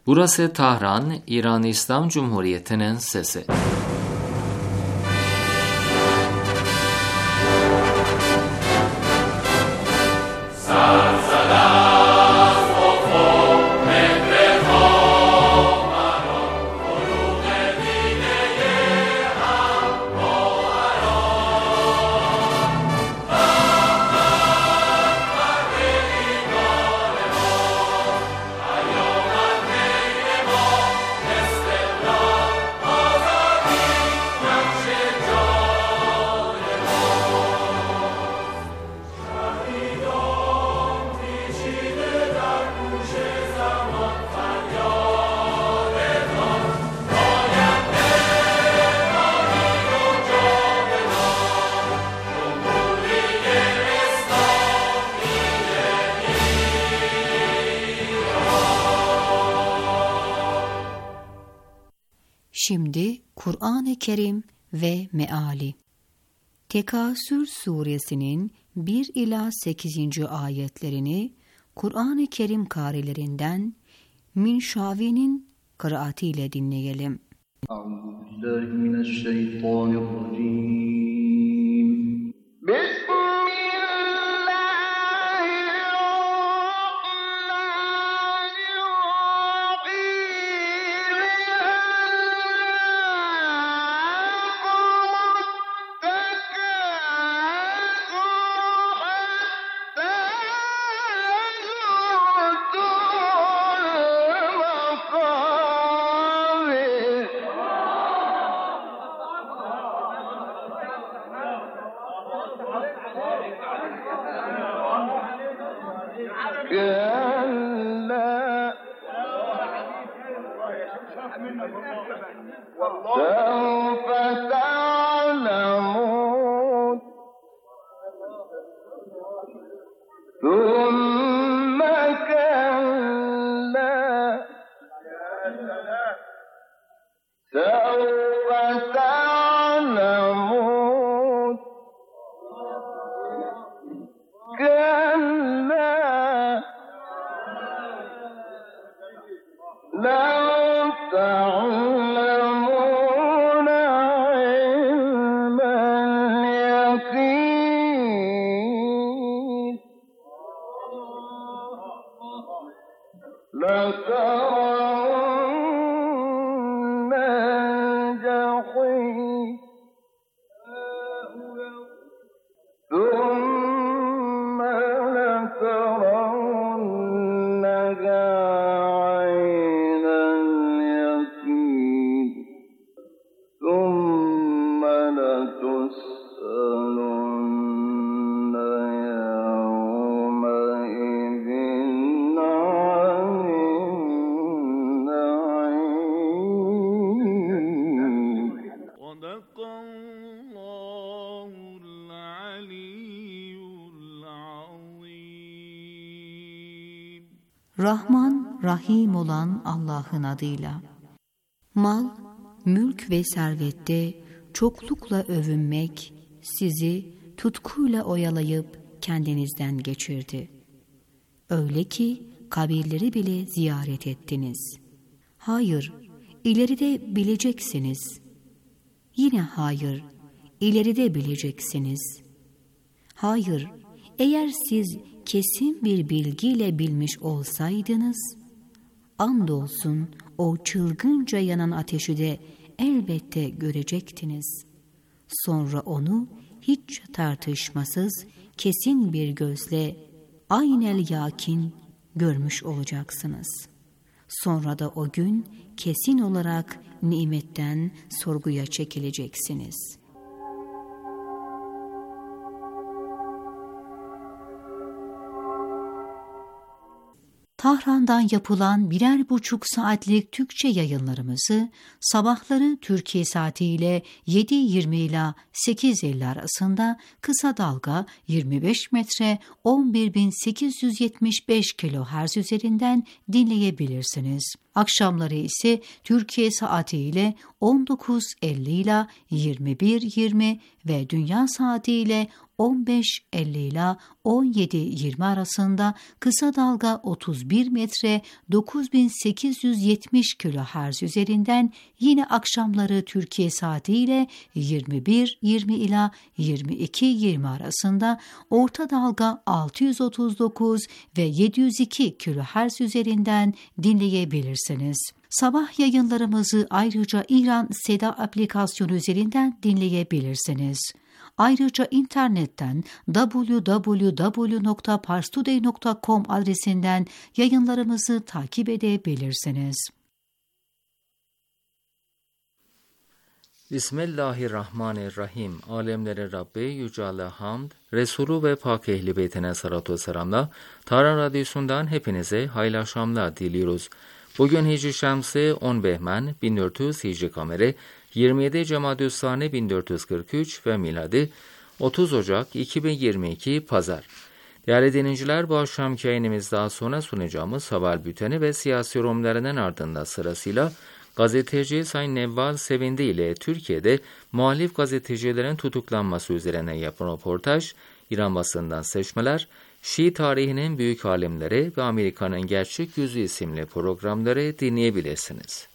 Burası Tahran, İran İslam Cumhuriyeti'nin sesi. Şimdi Kur'an-ı Kerim ve Meali. Tekasür suresinin 1 ila 8. ayetlerini Kur'an-ı Kerim karilerinden Minşavi'nin kıraatiyle dinleyelim. Euzubillahimineşşeytanirracim. سوف تعلمون ثم كلا سوف تعلمون كلا لو تعلمون علم اليقين لترون الجحيم ثم لترونها عين اليقين ثم لتسألن يومئذ عن النعيم. صدق الله العلي العظيم. Rahman, Rahim olan Allah'ın adıyla. Mal, mülk ve servette çoklukla övünmek sizi tutkuyla oyalayıp kendinizden geçirdi. Öyle ki kabirleri bile ziyaret ettiniz. Hayır, ileride bileceksiniz. Yine hayır, ileride bileceksiniz. Hayır, eğer siz kesin bir bilgiyle bilmiş olsaydınız, andolsun o çılgınca yanan ateşi de elbette görecektiniz. Sonra onu hiç tartışmasız, kesin bir gözle aynel yakin görmüş olacaksınız. Sonra da o gün kesin olarak nimetten sorguya çekileceksiniz. Tahran'dan yapılan 1,5 saatlik Türkçe yayınlarımızı sabahları Türkiye saatiyle 7:20 ila 8:50 arasında kısa dalga 25 metre 11.875 kHz üzerinden dinleyebilirsiniz. Akşamları ise Türkiye saatiyle 19.50 ile 21.20 ve dünya saatiyle 15.50 ile 17.20 arasında kısa dalga 31 metre 9870 kHz üzerinden, yine akşamları Türkiye saatiyle 21.20 ile 22.20 arasında orta dalga 639 ve 702 kHz üzerinden dinleyebilirsiniz. Sabah yayınlarımızı ayrıca İran Seda aplikasyonu üzerinden dinleyebilirsiniz. Ayrıca internetten www.parstoday.com adresinden yayınlarımızı takip edebilirsiniz. Bismillahirrahmanirrahim. Alemlerin Rabbi Yüce Allah'a hamd, Resulü ve Pak Ehli Beytine salatu ve selamla Tahran Radyosu'ndan hepinize hayırlı akşamlar diliyoruz. Bugün Hicri Şemsi 10 Behmen 1400 Hicri Kameri 27 Cemadüssani 1443 ve miladi 30 Ocak 2022 Pazar. Değerli dinleyiciler, bu akşamki yayınımızda daha sonra sunacağımız haber bülteni ve siyasi yorumlarının ardından sırasıyla gazeteci Sayın Nevval Sevindi ile Türkiye'de muhalif gazetecilerin tutuklanması üzerine yapılan röportaj, İran basından seçmeler, Şii tarihinin büyük alimleri ve Amerika'nın Gerçek Yüzü isimli programları dinleyebilirsiniz.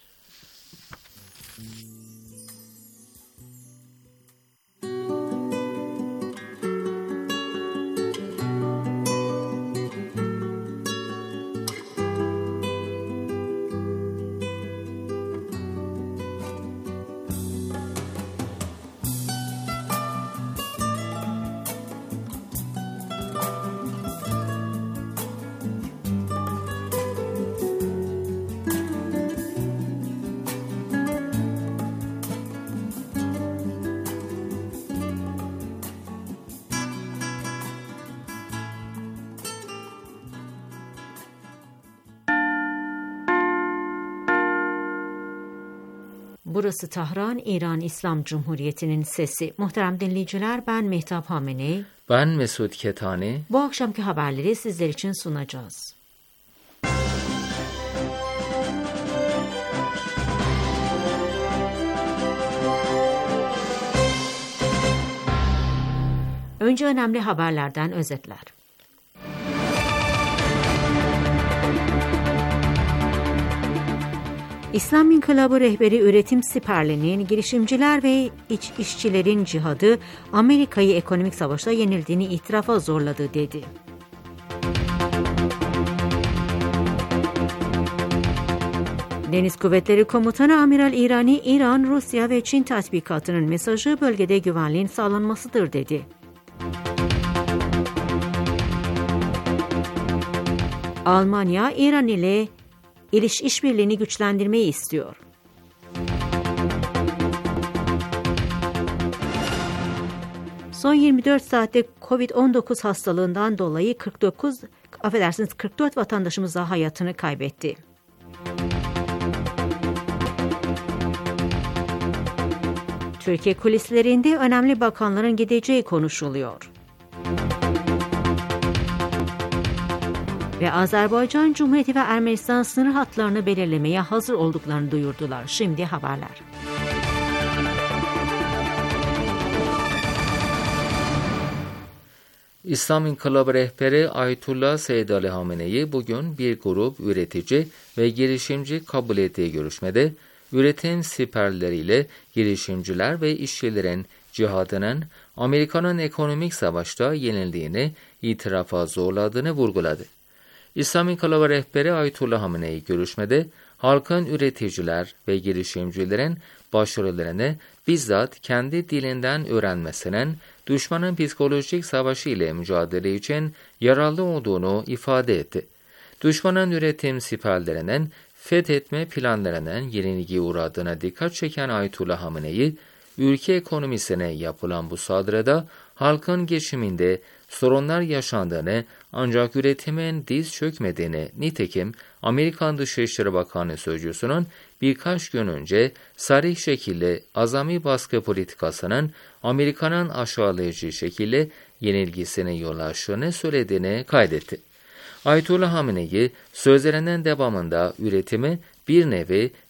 Burası Tahran, İran İslam Cumhuriyeti'nin sesi. Muhterem dinleyiciler, ben Mehtap Hamenei. Ben Mesut Ketani. Bu akşamki haberleri sizler için sunacağız. Önce önemli haberlerden özetler. İslam İnkılabı rehberi üretim siperliğinin girişimciler ve işçilerin cihadı Amerika'yı ekonomik savaşta yenildiğini itirafa zorladı dedi. Deniz Kuvvetleri Komutanı Amiral İrani, İran, Rusya ve Çin tatbikatının mesajı bölgede güvenliğin sağlanmasıdır dedi. Almanya, İran ile işbirliğini güçlendirmeyi istiyor. Son 24 saatte Covid-19 hastalığından dolayı 44 vatandaşımız daha hayatını kaybetti. Türkiye kulislerinde önemli bakanların gideceği konuşuluyor. Ve Azerbaycan Cumhuriyeti ve Ermenistan sınır hatlarını belirlemeye hazır olduklarını duyurdular. Şimdi haberler. İslam İnkılabı rehberi Ayetullah Seyyid Ali Hamenei bugün bir grup üretici ve girişimci kabul ettiği görüşmede üretim siperleriyle girişimciler ve işçilerin cihadının Amerika'nın ekonomik savaşta yenildiğini itirafa zorladığını vurguladı. İslam İnkılabı rehberi Ayetullah Hamenei görüşmede halkın üreticiler ve girişimcilerin başarılarını bizzat kendi dilinden öğrenmesinin düşmanın psikolojik savaşı ile mücadele için yararlı olduğunu ifade etti. Düşmanın üretim siperlerinin fethetme planlarının yenilgiye uğradığına dikkat çeken Ayetullah Hamenei, ülke ekonomisine yapılan bu saldırıda halkın geçiminde sorunlar yaşandığını ancak üretimin diz çökmediğini, nitekim Amerikan Dışişleri Bakanı Sözcüsü'nün birkaç gün önce sarih şekilde azami baskı politikasının Amerika'nın aşağılayıcı şekilde yenilgisine yol açtığını söylediğini kaydetti. Ayetullah Hamenei sözlerinin devamında üretimi bir nevi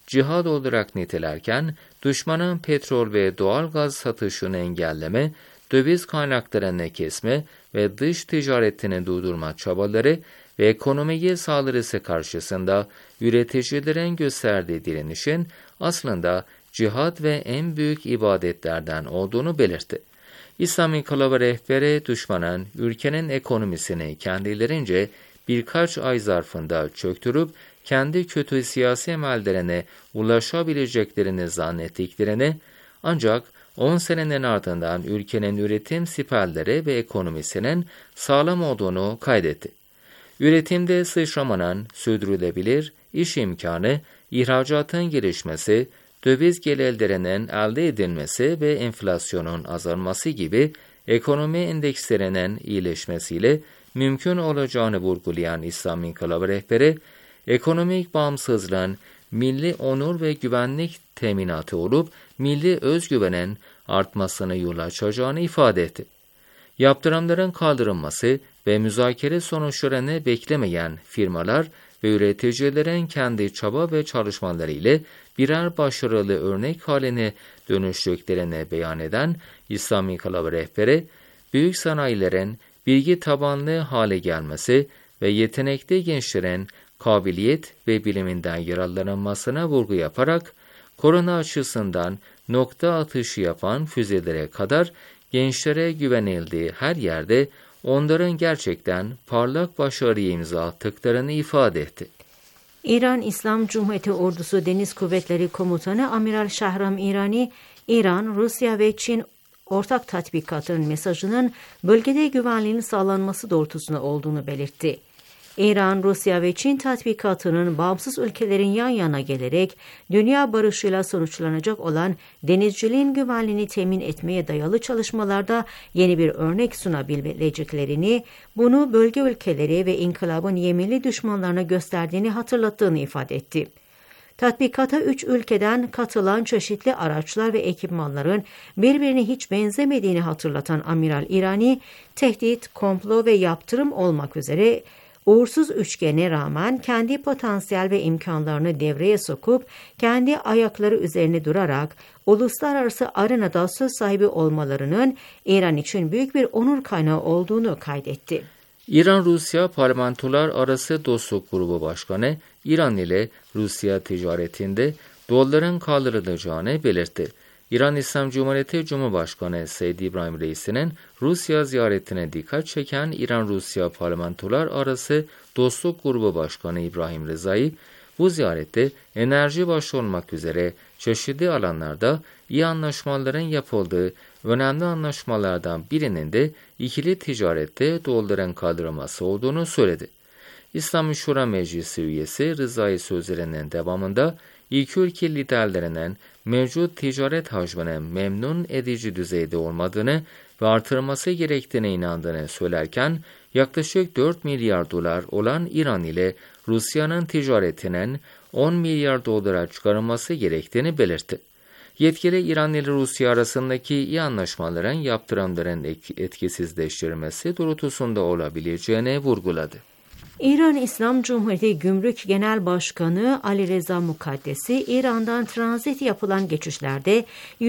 cihad olarak nitelerken, düşmanın petrol ve doğal gaz satışını engelleme, döviz kaynaklarını kesme ve dış ticaretini durdurma çabaları ve ekonomiye saldırısı karşısında üreticilerin gösterdiği direnişin aslında cihad ve en büyük ibadetlerden olduğunu belirtti. İslam İnkılabı rehberi düşmanın ülkenin ekonomisini kendilerince birkaç ay zarfında çöktürüp kendi kötü siyasi emellerine ulaşabileceklerini zannettiklerini, ancak 10 senenin ardından ülkenin üretim siperleri ve ekonomisinin sağlam olduğunu kaydetti. Üretimde sıçramanın sürdürülebilir iş imkanı, ihracatın gelişmesi, döviz gelirlerinin elde edilmesi ve enflasyonun azalması gibi ekonomi endekslerinin iyileşmesiyle mümkün olacağını vurgulayan İslam İnkılabı rehberi, ekonomik bağımsızlığın milli onur ve güvenlik teminatı olup milli özgüvenin artmasını yol açacağını ifade etti. Yaptırımların kaldırılması ve müzakere sonuçlarını beklemeyen firmalar ve üreticilerin kendi çaba ve çalışmaları ile birer başarılı örnek haline dönüştüklerini beyan eden İslam İnkılabı rehberi, büyük sanayilerin bilgi tabanlı hale gelmesi ve yetenekli gençlerin kabiliyet ve biliminden yararlanılmasına vurgu yaparak, korona açısından nokta atışı yapan füzelere kadar gençlere güvenildiği her yerde onların gerçekten parlak başarıya imza attıklarını ifade etti. İran İslam Cumhuriyeti Ordusu Deniz Kuvvetleri Komutanı Amiral Şahram İrani, İran, Rusya ve Çin ortak tatbikatının mesajının bölgede güvenliğin sağlanması doğrultusunda olduğunu belirtti. İran, Rusya ve Çin tatbikatının bağımsız ülkelerin yan yana gelerek dünya barışıyla sonuçlanacak olan denizciliğin güvenliğini temin etmeye dayalı çalışmalarda yeni bir örnek sunabileceklerini, bunu bölge ülkeleri ve inkılabın yeminli düşmanlarına gösterdiğini hatırlattığını ifade etti. Tatbikata 3 ülkeden katılan çeşitli araçlar ve ekipmanların birbirine hiç benzemediğini hatırlatan Amiral İrani, tehdit, komplo ve yaptırım olmak üzere uğursuz üçgene rağmen kendi potansiyel ve imkanlarını devreye sokup kendi ayakları üzerine durarak uluslararası arenada söz sahibi olmalarının İran için büyük bir onur kaynağı olduğunu kaydetti. İran-Rusya Parlamentolar Arası Dostluk Grubu Başkanı, İran ile Rusya ticaretinde doların kaldırılacağını belirtti. İran İslam Cumhuriyeti Cumhurbaşkanı Seyyid İbrahim Reisi'nin Rusya ziyaretine dikkat çeken İran-Rusya Parlamentolar Arası Dostluk Grubu Başkanı İbrahim Rezai, bu ziyarette enerji başta olmak üzere çeşitli alanlarda iyi anlaşmaların yapıldığı önemli anlaşmalardan birinin de ikili ticarette doların kaldırılması olduğunu söyledi. İslami Şura Meclisi üyesi Rezai sözlerinin devamında iki ülke liderlerinin mevcut ticaret hacminin memnun edici düzeyde olmadığını ve artırılması gerektiğine inandığını söylerken, yaklaşık 4 milyar dolar olan İran ile Rusya'nın ticaretinin 10 milyar dolara çıkarılması gerektiğini belirtti. Yetkili İran ile Rusya arasındaki iyi anlaşmaların yaptırımların etkisizleştirilmesi doğrultusunda olabileceğini vurguladı. İran İslam Cumhuriyeti Gümrük Genel Başkanı Ali Reza Mukaddesi, İran'dan transit yapılan geçişlerde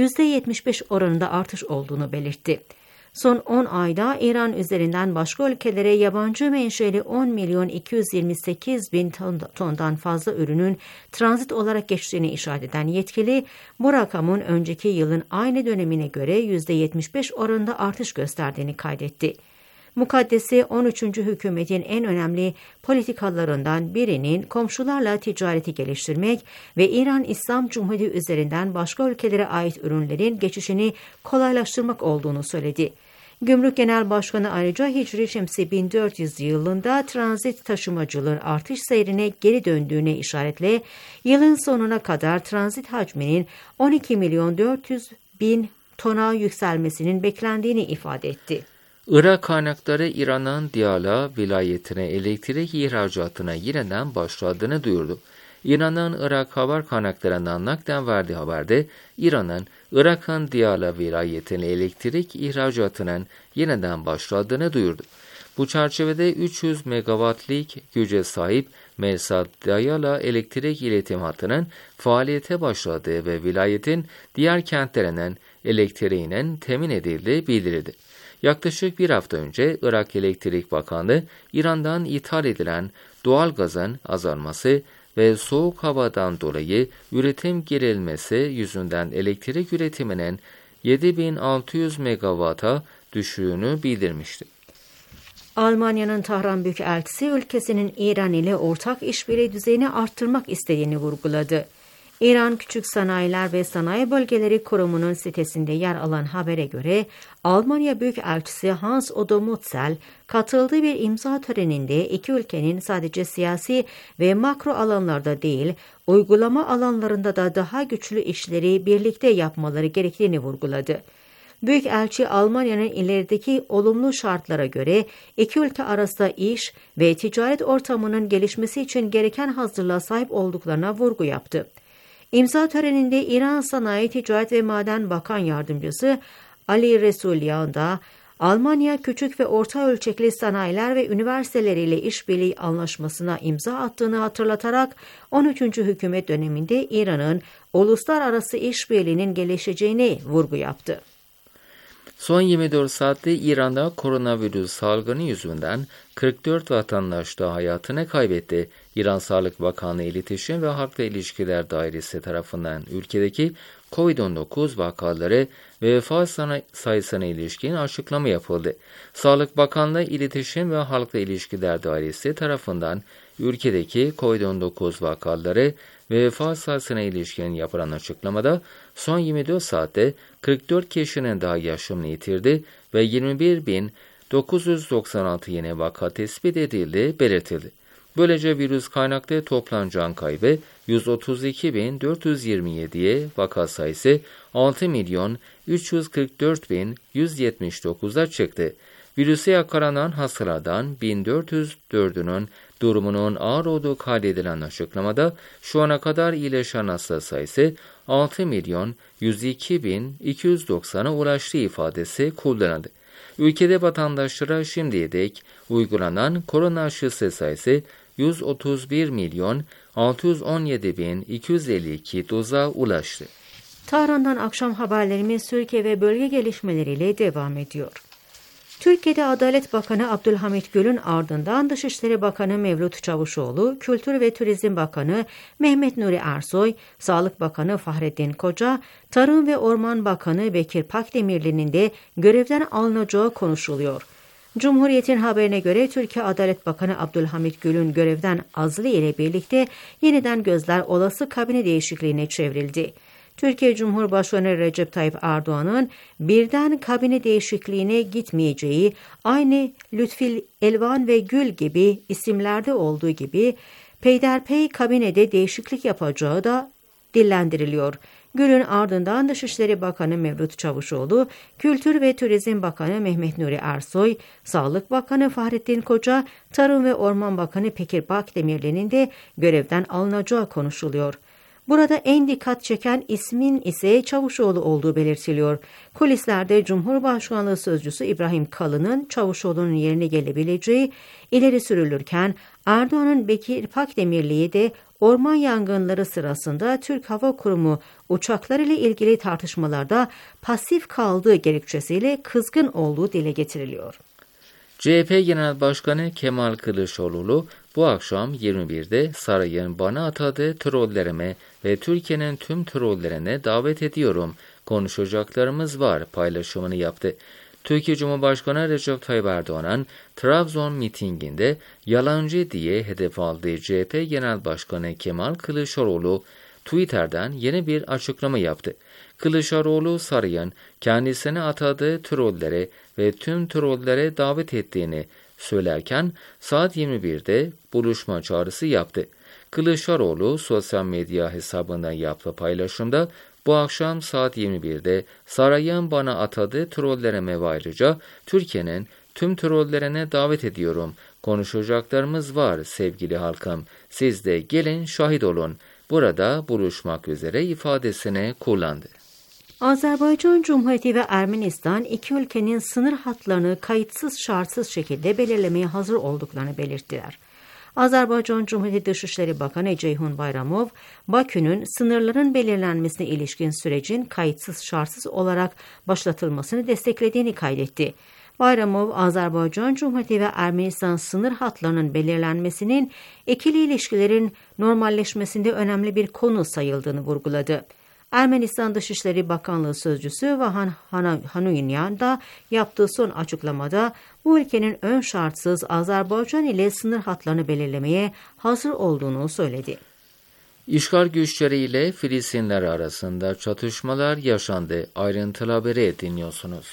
%75 oranında artış olduğunu belirtti. Son 10 ayda İran üzerinden başka ülkelere yabancı menşeli 10.228.000 tondan fazla ürünün transit olarak geçtiğini işaret eden yetkili, bu rakamın önceki yılın aynı dönemine göre %75 oranında artış gösterdiğini kaydetti. Mukaddesi, 13. hükümetin en önemli politikalarından birinin komşularla ticareti geliştirmek ve İran İslam Cumhuriyeti üzerinden başka ülkelere ait ürünlerin geçişini kolaylaştırmak olduğunu söyledi. Gümrük Genel Başkanı ayrıca Hicri Şemsi 1400 yılında transit taşımacılığın artış seyrine geri döndüğüne işaretle yılın sonuna kadar transit hacminin 12.400.000 tona yükselmesinin beklendiğini ifade etti. Irak kaynakları İran'ın Diyala vilayetine elektrik ihracatına yeniden başladığını duyurdu. İran'ın Irak haber kaynaklarından naklen verdiği haberde İran'ın Irak'ın Diyala vilayetine elektrik ihracatının yeniden başladığını duyurdu. Bu çerçevede 300 megawattlik güce sahip Mersat Dayala elektrik iletim hattının faaliyete başladığı ve vilayetin diğer kentlerinin elektriğinin temin edildiği bildirildi. Yaklaşık bir hafta önce Irak Elektrik Bakanlığı, İran'dan ithal edilen doğal gazın azalması ve soğuk havadan dolayı üretim gerilmesi yüzünden elektrik üretiminin 7600 megawata düştüğünü bildirmişti. Almanya'nın Tahran Büyükelçisi ülkesinin İran ile ortak işbirliği düzeyini arttırmak istediğini vurguladı. İran Küçük Sanayiler ve Sanayi Bölgeleri Kurumu'nun sitesinde yer alan habere göre Almanya Büyükelçisi Hans Odo Mutzel katıldığı bir imza töreninde iki ülkenin sadece siyasi ve makro alanlarda değil, uygulama alanlarında da daha güçlü işleri birlikte yapmaları gerektiğini vurguladı. Büyükelçi Almanya'nın ilerideki olumlu şartlara göre iki ülke arasında iş ve ticaret ortamının gelişmesi için gereken hazırlığa sahip olduklarına vurgu yaptı. İmza töreninde İran Sanayi, Ticaret ve Maden Bakan Yardımcısı Ali Resulyan da Almanya küçük ve orta ölçekli sanayiler ve üniversiteleriyle işbirliği anlaşmasına imza attığını hatırlatarak 13. hükümet döneminde İran'ın uluslararası işbirliğinin gelişeceğine vurgu yaptı. Son 24 saatte İran'da koronavirüs salgını yüzünden 44 vatandaş da hayatını kaybetti. İran Sağlık Bakanlığı İletişim ve Halkla İlişkiler Dairesi tarafından ülkedeki COVID-19 vakaları ve vefat sayısına ilişkin açıklama yapıldı. Sağlık Bakanlığı İletişim ve Halkla İlişkiler Dairesi tarafından ülkedeki COVID-19 vakaları ve vefat sayısına ilişkin yapılan açıklamada son 24 saatte 44 kişinin daha yaşamını yitirdi ve 21.996 yeni vaka tespit edildiği belirtildi. Böylece virüs kaynaklı toplam can kaybı 132.427'ye, vaka sayısı 6.344.179'a çıktı. Virüse yakalanan hastalardan 1404'ünün durumunun ağır olduğu kaydedilen açıklamada şu ana kadar iyileşen hasta sayısı 6.102.290'a ulaştığı ifadesi kullanıldı. Ülkede vatandaşlara şimdiye dek uygulanan korona aşısı sayısı 131.617.252 doza ulaştı. Tahran'dan akşam haberlerimiz Türkiye ve bölge gelişmeleriyle devam ediyor. Türkiye'de Adalet Bakanı Abdülhamit Gül'ün ardından Dışişleri Bakanı Mevlüt Çavuşoğlu, Kültür ve Turizm Bakanı Mehmet Nuri Ersoy, Sağlık Bakanı Fahrettin Koca, Tarım ve Orman Bakanı Bekir Pakdemirli'nin de görevden alınacağı konuşuluyor. Cumhuriyet'in haberine göre Türkiye Adalet Bakanı Abdülhamit Gül'ün görevden azlı ile birlikte yeniden gözler olası kabine değişikliğine çevrildi. Türkiye Cumhurbaşkanı Recep Tayyip Erdoğan'ın birden kabine değişikliğine gitmeyeceği, aynı Lütfi Elvan ve Gül gibi isimlerde olduğu gibi peyderpey kabinede değişiklik yapacağı da dillendiriliyor. Gül'ün ardından Dışişleri Bakanı Mevlüt Çavuşoğlu, Kültür ve Turizm Bakanı Mehmet Nuri Ersoy, Sağlık Bakanı Fahrettin Koca, Tarım ve Orman Bakanı Bekir Pakdemirli'nin de görevden alınacağı konuşuluyor. Burada en dikkat çeken ismin ise Çavuşoğlu olduğu belirtiliyor. Kulislerde Cumhurbaşkanlığı Sözcüsü İbrahim Kalın'ın Çavuşoğlu'nun yerine gelebileceği ileri sürülürken Erdoğan'ın Bekir Pakdemirli'yi de orman yangınları sırasında Türk Hava Kurumu uçaklarıyla ilgili tartışmalarda pasif kaldığı gerekçesiyle kızgın olduğu dile getiriliyor. CHP Genel Başkanı Kemal Kılıçdaroğlu bu akşam 21'de sarayın bana atadığı trollerime ve Türkiye'nin tüm trollerine davet ediyorum. Konuşacaklarımız var paylaşımını yaptı. Türkiye Cumhurbaşkanı Recep Tayyip Erdoğan'ın Trabzon mitinginde yalancı diye hedef aldığı CHP Genel Başkanı Kemal Kılıçdaroğlu Twitter'dan yeni bir açıklama yaptı. Kılıçdaroğlu sarayın kendisine atadığı trollere ve tüm trollere davet ettiğini söylerken saat 21'de buluşma çağrısı yaptı. Kılıçdaroğlu sosyal medya hesabından yaptığı paylaşımda bu akşam saat 21'de sarayın bana atadığı trollerime ve ayrıca Türkiye'nin tüm trollerine davet ediyorum. Konuşacaklarımız var sevgili halkım. Siz de gelin şahit olun. Burada buluşmak üzere ifadesini kullandı. Azerbaycan Cumhuriyeti ve Ermenistan iki ülkenin sınır hatlarını kayıtsız şartsız şekilde belirlemeye hazır olduklarını belirttiler. Azerbaycan Cumhuriyeti Dışişleri Bakanı Ceyhun Bayramov, Bakü'nün sınırların belirlenmesine ilişkin sürecin kayıtsız şartsız olarak başlatılmasını desteklediğini kaydetti. Bayramov, Azerbaycan Cumhuriyeti ve Ermenistan sınır hatlarının belirlenmesinin ikili ilişkilerin normalleşmesinde önemli bir konu sayıldığını vurguladı. Ermenistan Dışişleri Bakanlığı Sözcüsü Vahan Hanuyinyan da yaptığı son açıklamada bu ülkenin ön şartsız Azerbaycan ile sınır hatlarını belirlemeye hazır olduğunu söyledi. İşgal güçleriyle Filistinler arasında çatışmalar yaşandı. Ayrıntılı haberi dinliyorsunuz.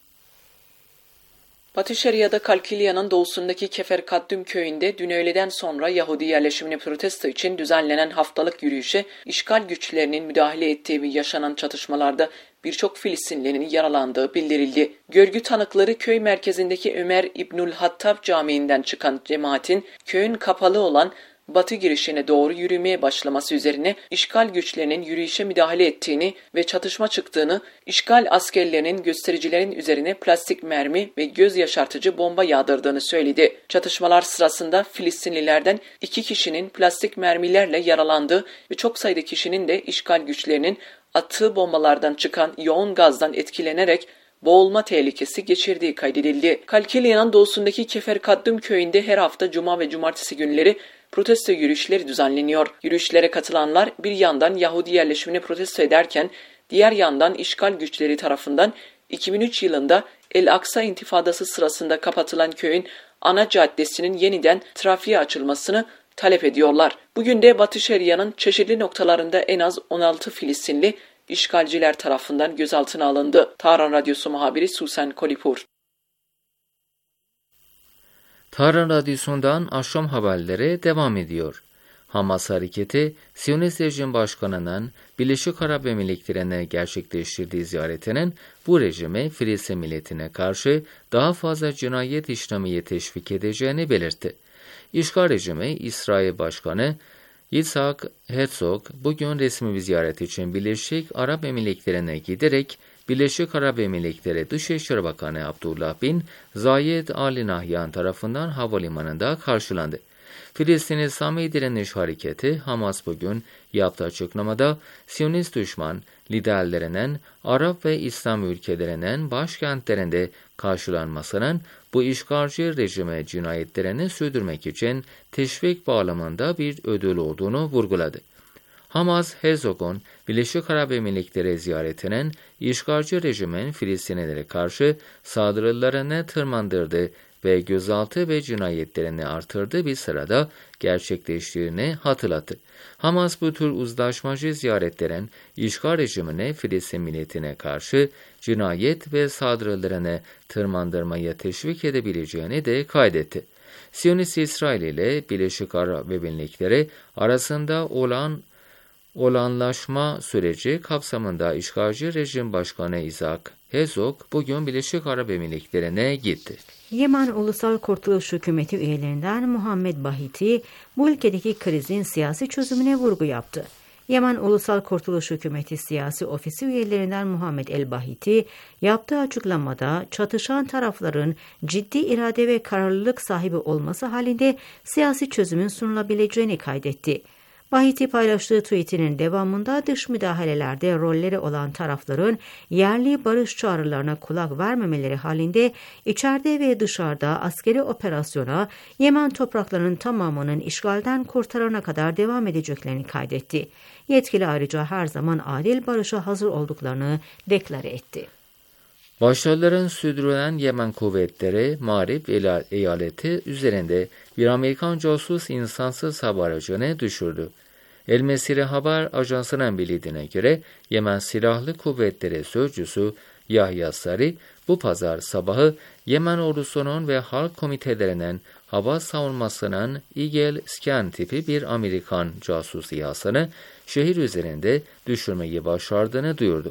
Batı Şeria'da Kalkilya'nın doğusundaki Kefer Kaddüm köyünde dün öğleden sonra Yahudi yerleşimini protesto için düzenlenen haftalık yürüyüşe işgal güçlerinin müdahale ettiği ve yaşanan çatışmalarda birçok Filistinlilerin yaralandığı bildirildi. Görgü tanıkları köy merkezindeki Ömer İbnül Hattab Camii'nden çıkan cemaatin köyün kapalı olan batı girişine doğru yürümeye başlaması üzerine işgal güçlerinin yürüyüşe müdahale ettiğini ve çatışma çıktığını, işgal askerlerinin göstericilerin üzerine plastik mermi ve göz yaşartıcı bomba yağdırdığını söyledi. Çatışmalar sırasında Filistinlilerden 2 kişinin plastik mermilerle yaralandığı ve çok sayıda kişinin de işgal güçlerinin attığı bombalardan çıkan yoğun gazdan etkilenerek boğulma tehlikesi geçirdiği kaydedildi. Kalkilya'nın doğusundaki Kefer Kaddüm köyünde her hafta cuma ve cumartesi günleri protesto yürüyüşleri düzenleniyor. Yürüyüşlere katılanlar bir yandan Yahudi yerleşimini protesto ederken diğer yandan işgal güçleri tarafından 2003 yılında El-Aksa intifadası sırasında kapatılan köyün ana caddesinin yeniden trafiğe açılmasını talep ediyorlar. Bugün de Batı Şeria'nın çeşitli noktalarında en az 16 Filistinli işgalciler tarafından gözaltına alındı. Tahran Radyosu muhabiri Susan Kolipur. Tahran Radyosu'ndan akşam haberleri devam ediyor. Hamas hareketi, Siyonist rejim başkanının Birleşik Arap Emirlikleri'ne gerçekleştirdiği ziyaretinin bu rejime Filistin milletine karşı daha fazla cinayet işlemeye teşvik edeceğini belirtti. İşgal rejimi, İsrail Başkanı Yitzhak Herzog bugün resmi bir ziyaret için Birleşik Arap Emirlikleri'ne giderek Birleşik Arap Emirlikleri Dışişleri Bakanı Abdullah bin Zayed Al Nahyan tarafından havalimanında karşılandı. Filistin İslami Direniş Hareketi Hamas bugün yaptığı açıklamada Siyonist düşman liderlerinin Arap ve İslam ülkelerinin başkentlerinde karşılanmasının bu işgalci rejime cinayetlerini sürdürmek için teşvik bağlamında bir ödül olduğunu vurguladı. Hamas, Herzog'un Birleşik Arap Emirlikleri ziyaretinin işgalci rejimin Filistinlilere karşı saldırılarını tırmandırdı ve gözaltı ve cinayetlerini artırdığı bir sırada gerçekleştiğini hatırlattı. Hamas bu tür uzlaşmacı ziyaretlerin işgal rejimine Filistin milletine karşı cinayet ve saldırılarını tırmandırmaya teşvik edebileceğini de kaydetti. Siyonist İsrail ile Birleşik Arap Emirlikleri arasında olanlaşma süreci kapsamında işgalci rejim başkanı İshak Herzog bugün Birleşik Arap Emirlikleri'ne gitti. Yemen Ulusal Kurtuluş Hükümeti üyelerinden Muhammed Bahiti, bu ülkedeki krizin siyasi çözümüne vurgu yaptı. Yemen Ulusal Kurtuluş Hükümeti Siyasi Ofisi üyelerinden Muhammed El Bahiti, yaptığı açıklamada çatışan tarafların ciddi irade ve kararlılık sahibi olması halinde siyasi çözümün sunulabileceğini kaydetti. Bahiti paylaştığı tweetinin devamında dış müdahalelerde rolleri olan tarafların yerli barış çağrılarına kulak vermemeleri halinde içeride ve dışarıda askeri operasyona Yemen topraklarının tamamının işgalden kurtarana kadar devam edeceklerini kaydetti. Yetkili ayrıca her zaman adil barışa hazır olduklarını deklare etti. Başarıların sürdürülen Yemen kuvvetleri Mağrib eyaleti üzerinde bir Amerikan casus insansız hava aracını düşürdü. El Mesire Haber Ajansı'nın bildiğine göre Yemen Silahlı Kuvvetleri Sözcüsü Yahya Sari bu pazar sabahı Yemen ordusunun ve halk komitelerinin hava savunmasının Eagle Scan tipi bir Amerikan casus İHA'sını şehir üzerinde düşürmeyi başardığını duyurdu.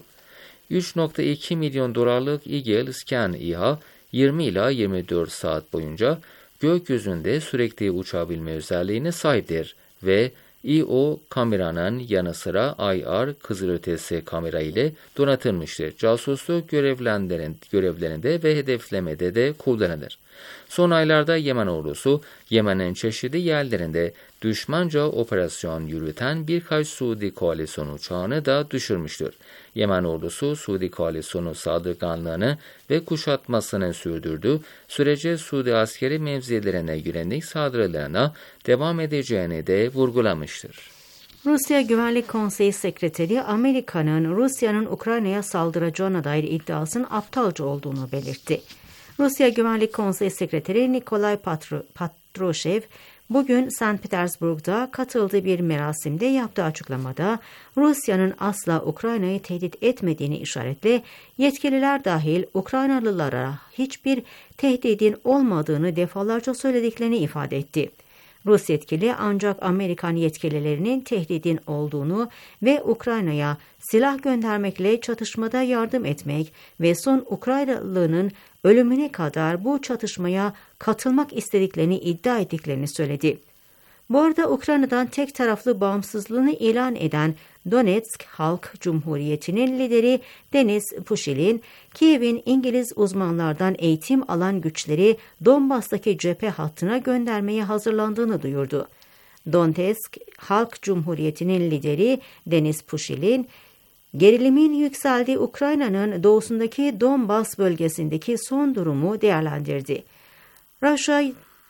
3.2 milyon dolarlık Eagle Scan İHA 20 ila 24 saat boyunca gökyüzünde sürekli uçabilme özelliğine sahiptir ve İO kameranın yanı sıra IR kızılötesi kamera ile donatılmıştır. Casusluk görevlerinde ve hedeflemede de kullanılır. Son aylarda Yemen ordusu, Yemen'in çeşitli yerlerinde düşmanca operasyon yürüten birkaç Suudi koalisyon uçağını da düşürmüştür. Yemen ordusu, Suudi koalisyonu saldırganlığını ve kuşatmasını sürdürdü, sürece Suudi askeri mevzilerine yönelik saldırılarına devam edeceğini de vurgulamıştır. Rusya Güvenlik Konseyi Sekreteri, Amerika'nın Rusya'nın Ukrayna'ya saldıracağına dair iddiasının aptalca olduğunu belirtti. Rusya Güvenlik Konseyi Sekreteri Nikolay Patrushev, bugün St. Petersburg'da katıldığı bir merasimde yaptığı açıklamada Rusya'nın asla Ukrayna'yı tehdit etmediğini işaretle yetkililer dahil Ukraynalılara hiçbir tehdidin olmadığını defalarca söylediklerini ifade etti. Rus yetkili ancak Amerikan yetkililerinin tehdidin olduğunu ve Ukrayna'ya silah göndermekle çatışmada yardım etmek ve son Ukraynalı'nın ölümüne kadar bu çatışmaya katılmak istediklerini iddia ettiklerini söyledi. Bu arada Ukrayna'dan tek taraflı bağımsızlığını ilan eden Donetsk Halk Cumhuriyeti'nin lideri Denis Pushilin, Kiev'in İngiliz uzmanlardan eğitim alan güçleri Donbas'taki cephe hattına göndermeye hazırlandığını duyurdu. Donetsk Halk Cumhuriyeti'nin lideri Denis Pushilin, gerilimin yükseldiği Ukrayna'nın doğusundaki Donbas bölgesindeki son durumu değerlendirdi. Russia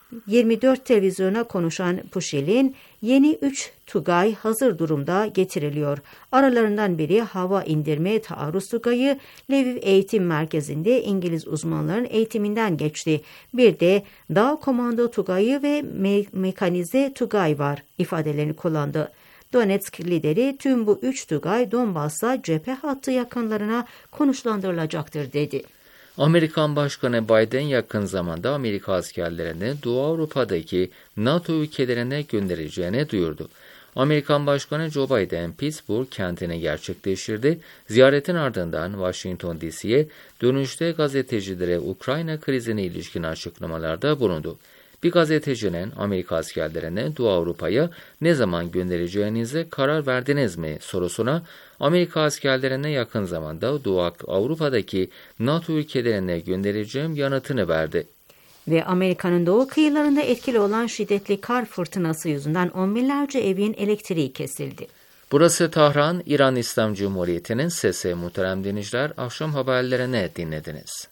24 televizyona konuşan Pushilin, yeni 3 Tugay hazır durumda getiriliyor. Aralarından biri hava indirme taarruz Tugayı, Lviv Eğitim Merkezi'nde İngiliz uzmanların eğitiminden geçti. Bir de Dağ Komando Tugayı ve Mekanize Tugay var ifadelerini kullandı. Donetsk lideri tüm bu 3 Tugay Donbas'a cephe hattı yakınlarına konuşlandırılacaktır dedi. Amerikan Başkanı Biden yakın zamanda Amerika askerlerini Doğu Avrupa'daki NATO ülkelerine göndereceğini duyurdu. Amerikan Başkanı Joe Biden Pittsburgh kentine gerçekleştirdi. Ziyaretin ardından Washington DC'ye dönüşte gazetecilere Ukrayna krizine ilişkin açıklamalarda bulundu. Bir gazetecinin Amerika askerlerini Doğu Avrupa'ya ne zaman göndereceğinize karar verdiniz mi sorusuna Amerika askerlerine yakın zamanda Doğu Avrupa'daki NATO ülkelerine göndereceğim yanıtını verdi. Ve Amerika'nın doğu kıyılarında etkili olan şiddetli kar fırtınası yüzünden on binlerce evin elektriği kesildi. Burası Tahran, İran İslam Cumhuriyeti'nin sesi. Muhterem dinleyiciler, akşam haberlerini dinlediniz.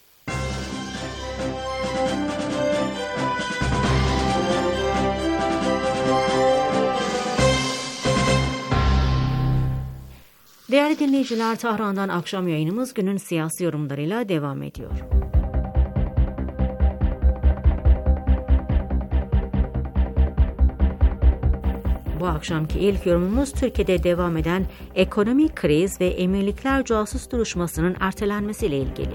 Değerli dinleyiciler, Tahran'dan akşam yayınımız günün siyasi yorumlarıyla devam ediyor. Bu akşamki ilk yorumumuz Türkiye'de devam eden ekonomik kriz ve emirlikler casus duruşmasının ertelenmesiyle ilgili.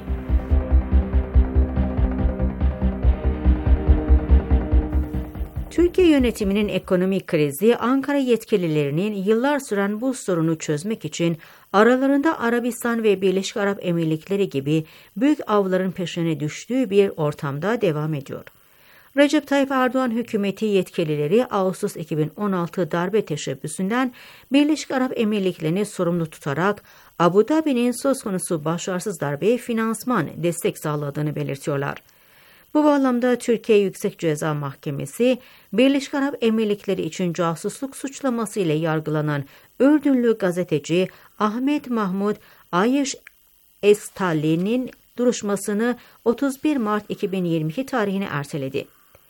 Türkiye yönetiminin ekonomik krizi, Ankara yetkililerinin yıllar süren bu sorunu çözmek için aralarında Arabistan ve Birleşik Arap Emirlikleri gibi büyük avların peşine düştüğü bir ortamda devam ediyor. Recep Tayyip Erdoğan hükümeti yetkilileri Ağustos 2016 darbe teşebbüsünden Birleşik Arap Emirlikleri'ni sorumlu tutarak Abu Dhabi'nin söz konusu başarısız darbeye finansman destek sağladığını belirtiyorlar. Bu bağlamda Türkiye Yüksek Ceza Mahkemesi, Birleşik Arap Emirlikleri için casusluk suçlaması ile yargılanan Ürdünlü gazeteci Ahmet Mahmud Ayeş Estali'nin duruşmasını 31 Mart 2022 tarihine erteledi.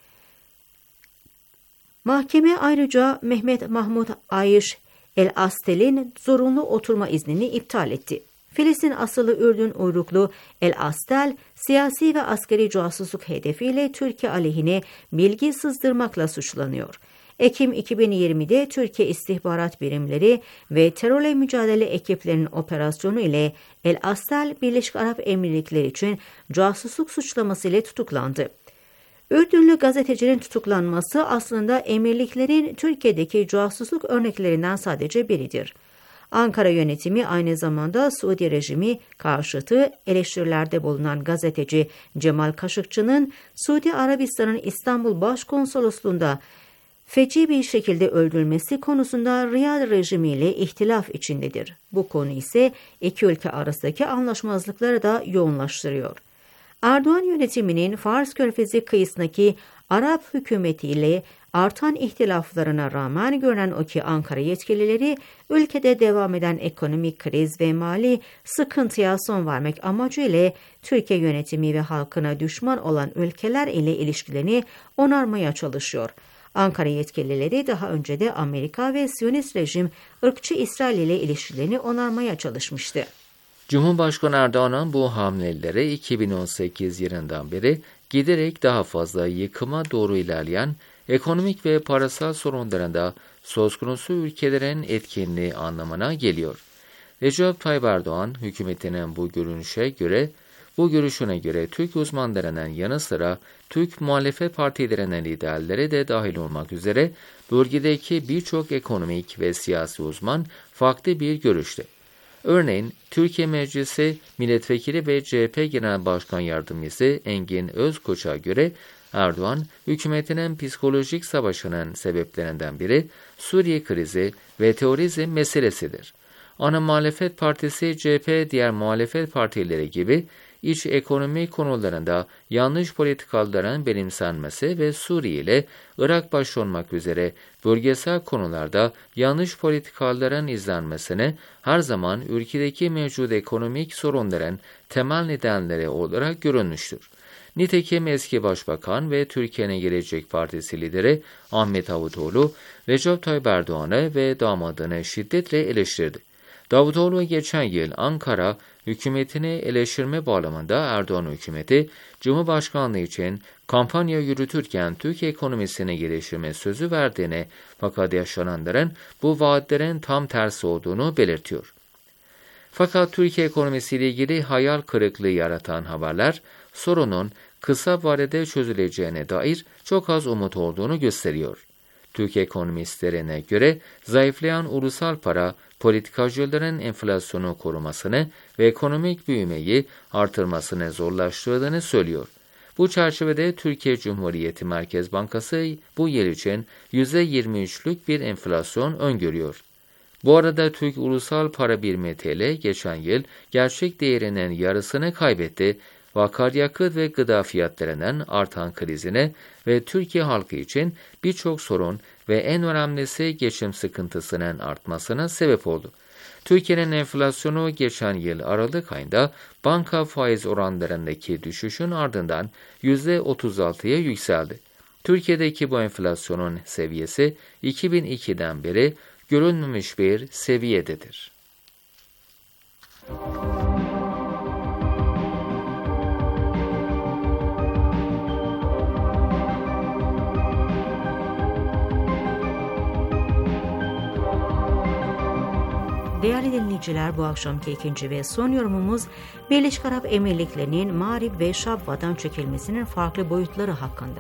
Mahkeme ayrıca Mehmet Mahmud Ayeş El-Astel'in zorunlu oturma iznini iptal etti. Filistin asıllı Ürdün uyruklu El-Astel, siyasi ve askeri casusluk hedefiyle Türkiye aleyhine bilgi sızdırmakla suçlanıyor. Ekim 2020'de Türkiye İstihbarat Birimleri ve terörle mücadele ekiplerinin operasyonu ile El-Astel, Birleşik Arap Emirlikleri için casusluk suçlaması ile tutuklandı. Ürdünlü gazetecinin tutuklanması aslında emirliklerin Türkiye'deki casusluk örneklerinden sadece biridir. Ankara yönetimi aynı zamanda Suudi rejimi karşıtı eleştirilerde bulunan gazeteci Cemal Kaşıkçı'nın Suudi Arabistan'ın İstanbul Başkonsolosluğu'nda feci bir şekilde öldürülmesi konusunda Riyad rejimiyle ihtilaf içindedir. Bu konu ise iki ülke arasındaki anlaşmazlıkları da yoğunlaştırıyor. Erdoğan yönetiminin Fars Körfezi kıyısındaki Arap hükümetiyle artan ihtilaflarına rağmen görünen o ki Ankara yetkilileri ülkede devam eden ekonomik kriz ve mali sıkıntıya son vermek amacıyla Türkiye yönetimi ve halkına düşman olan ülkeler ile ilişkilerini onarmaya çalışıyor. Ankara yetkilileri daha önce de Amerika ve Siyonist rejim ırkçı İsrail ile ilişkilerini onarmaya çalışmıştı. Cumhurbaşkanı Erdoğan'ın bu hamleleri 2018 yılından beri giderek daha fazla yıkıma doğru ilerleyen ekonomik ve parasal sorunlarında söz konusu ülkelerin etkinliği anlamına geliyor. Recep Tayyip Erdoğan hükümetinin bu görüşüne göre Türk uzmanlarının yanı sıra Türk muhalefet partilerinin liderleri de dahil olmak üzere bölgedeki birçok ekonomik ve siyasi uzman farklı bir görüşte. Örneğin Türkiye Meclisi Milletvekili ve CHP Genel Başkan Yardımcısı Engin Özkoç'a göre Erdoğan, hükümetinin psikolojik savaşının sebeplerinden biri Suriye krizi ve terörizm meselesidir. Ana muhalefet partisi CHP diğer muhalefet partileri gibi iç ekonomi konularında yanlış politikaların benimsenmesi ve Suriye ile Irak başta olmak üzere bölgesel konularda yanlış politikaların izlenmesini her zaman ülkedeki mevcut ekonomik sorunların temel nedenleri olarak görülmüştür. Nitekim eski Başbakan ve Türkiye'nin Gelecek Partisi lideri Ahmet Davutoğlu, Recep Tayyip Erdoğan'ı ve damadını şiddetle eleştirdi. Davutoğlu geçen yıl Ankara hükümetini eleştirme bağlamında Erdoğan hükümeti, Cumhurbaşkanlığı için kampanya yürütürken Türkiye ekonomisini geliştirme sözü verdiğini fakat yaşananların bu vaatlerin tam tersi olduğunu belirtiyor. Fakat Türkiye ekonomisiyle ilgili hayal kırıklığı yaratan haberler, sorunun kısa vadede çözüleceğine dair çok az umut olduğunu gösteriyor. Türk ekonomistlerine göre zayıflayan ulusal para, politikacıların enflasyonu korumasını ve ekonomik büyümeyi artırmasını zorlaştırdığını söylüyor. Bu çerçevede Türkiye Cumhuriyeti Merkez Bankası bu yıl için %23'lük bir enflasyon öngörüyor. Bu arada Türk Ulusal Para Birimi TL geçen yıl gerçek değerinin yarısını kaybetti ve akaryakıt ve gıda fiyatlarının artan krizine ve Türkiye halkı için birçok sorun ve en önemlisi geçim sıkıntısının artmasına sebep oldu. Türkiye'nin enflasyonu geçen yıl Aralık ayında banka faiz oranlarındaki düşüşün ardından %36'ya yükseldi. Türkiye'deki bu enflasyonun seviyesi 2002'den beri görülmemiş bir seviyededir. Değerli dinleyiciler, bu akşamki ikinci ve son yorumumuz Birleşik Arap Emirlikleri'nin Mağrib ve Şabva'dan çekilmesinin farklı boyutları hakkında.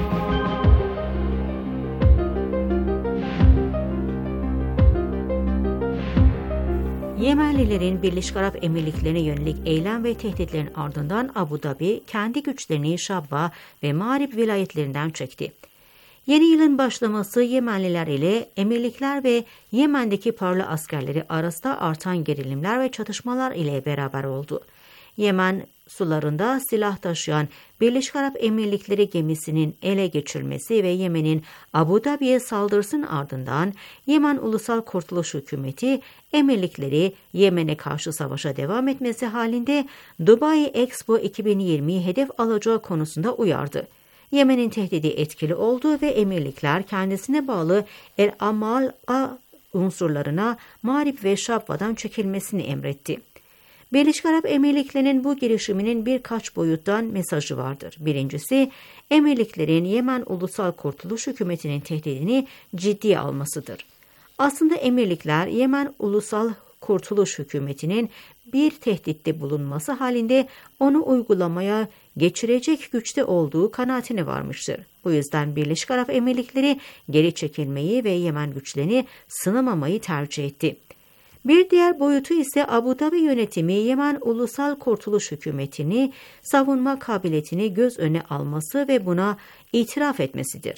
Yemenlilerin Birleşik Arap Emirlikleri'ne yönelik eylem ve tehditlerin ardından Abu Dhabi kendi güçlerini Şabva ve Mağrib vilayetlerinden çekti. Yeni yılın başlaması Yemenliler ile emirlikler ve Yemen'deki paralı askerleri arasında artan gerilimler ve çatışmalar ile beraber oldu. Yemen sularında silah taşıyan Birleşik Arap Emirlikleri gemisinin ele geçirilmesi ve Yemen'in Abu Dhabi'ye saldırısının ardından Yemen Ulusal Kurtuluş Hükümeti emirlikleri Yemen'e karşı savaşa devam etmesi halinde Dubai Expo 2020'yi hedef alacağı konusunda uyardı. Yemen'in tehdidi etkili oldu ve emirlikler kendisine bağlı El Amal'a unsurlarına Mağrib ve Şabva'dan çekilmesini emretti. Birleşik Arap Emirlikleri'nin bu girişiminin birkaç boyuttan mesajı vardır. Birincisi, emirliklerin Yemen Ulusal Kurtuluş Hükümeti'nin tehdidini ciddiye almasıdır. Aslında emirlikler Yemen Ulusal Kurtuluş Hükümeti'nin bir tehditte bulunması halinde onu uygulamaya geçirecek güçte olduğu kanaatine varmıştır. Bu yüzden Birleşik Arap Emirlikleri geri çekilmeyi ve Yemen güçlerini sınamamayı tercih etti. Bir diğer boyutu ise Abu Dhabi yönetimi Yemen Ulusal Kurtuluş Hükümeti'ni savunma kabiliyetini göz önüne alması ve buna itiraf etmesidir.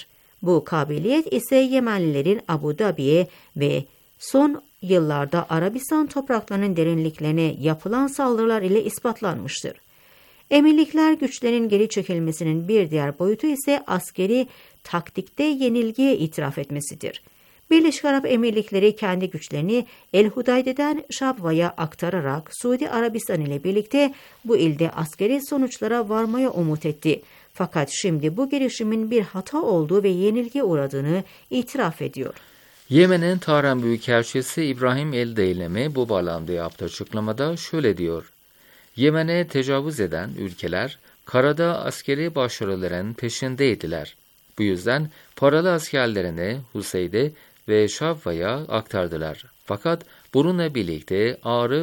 Bu kabiliyet ise Yemenlilerin Abu Dhabi'ye ve son yıllarda Arabistan topraklarının derinliklerine yapılan saldırılar ile ispatlanmıştır. Emirlikler güçlerinin geri çekilmesinin bir diğer boyutu ise askeri taktikte yenilgiye itiraf etmesidir. Birleşik Arap Emirlikleri kendi güçlerini El-Hudayde'den Şabva'ya aktararak Suudi Arabistan ile birlikte bu ilde askeri sonuçlara varmaya umut etti. Fakat şimdi bu girişimin bir hata olduğu ve yenilgiye uğradığını itiraf ediyor. Yemen'in Tahran Büyükelçisi İbrahim El-Deylemi bu bağlamda yaptığı açıklamada şöyle diyor: Yemen'e tecavüz eden ülkeler karada askeri başarıların peşindeydiler. Bu yüzden paralı askerlerini Huseyde ve Şabva'ya aktardılar. Fakat bununla birlikte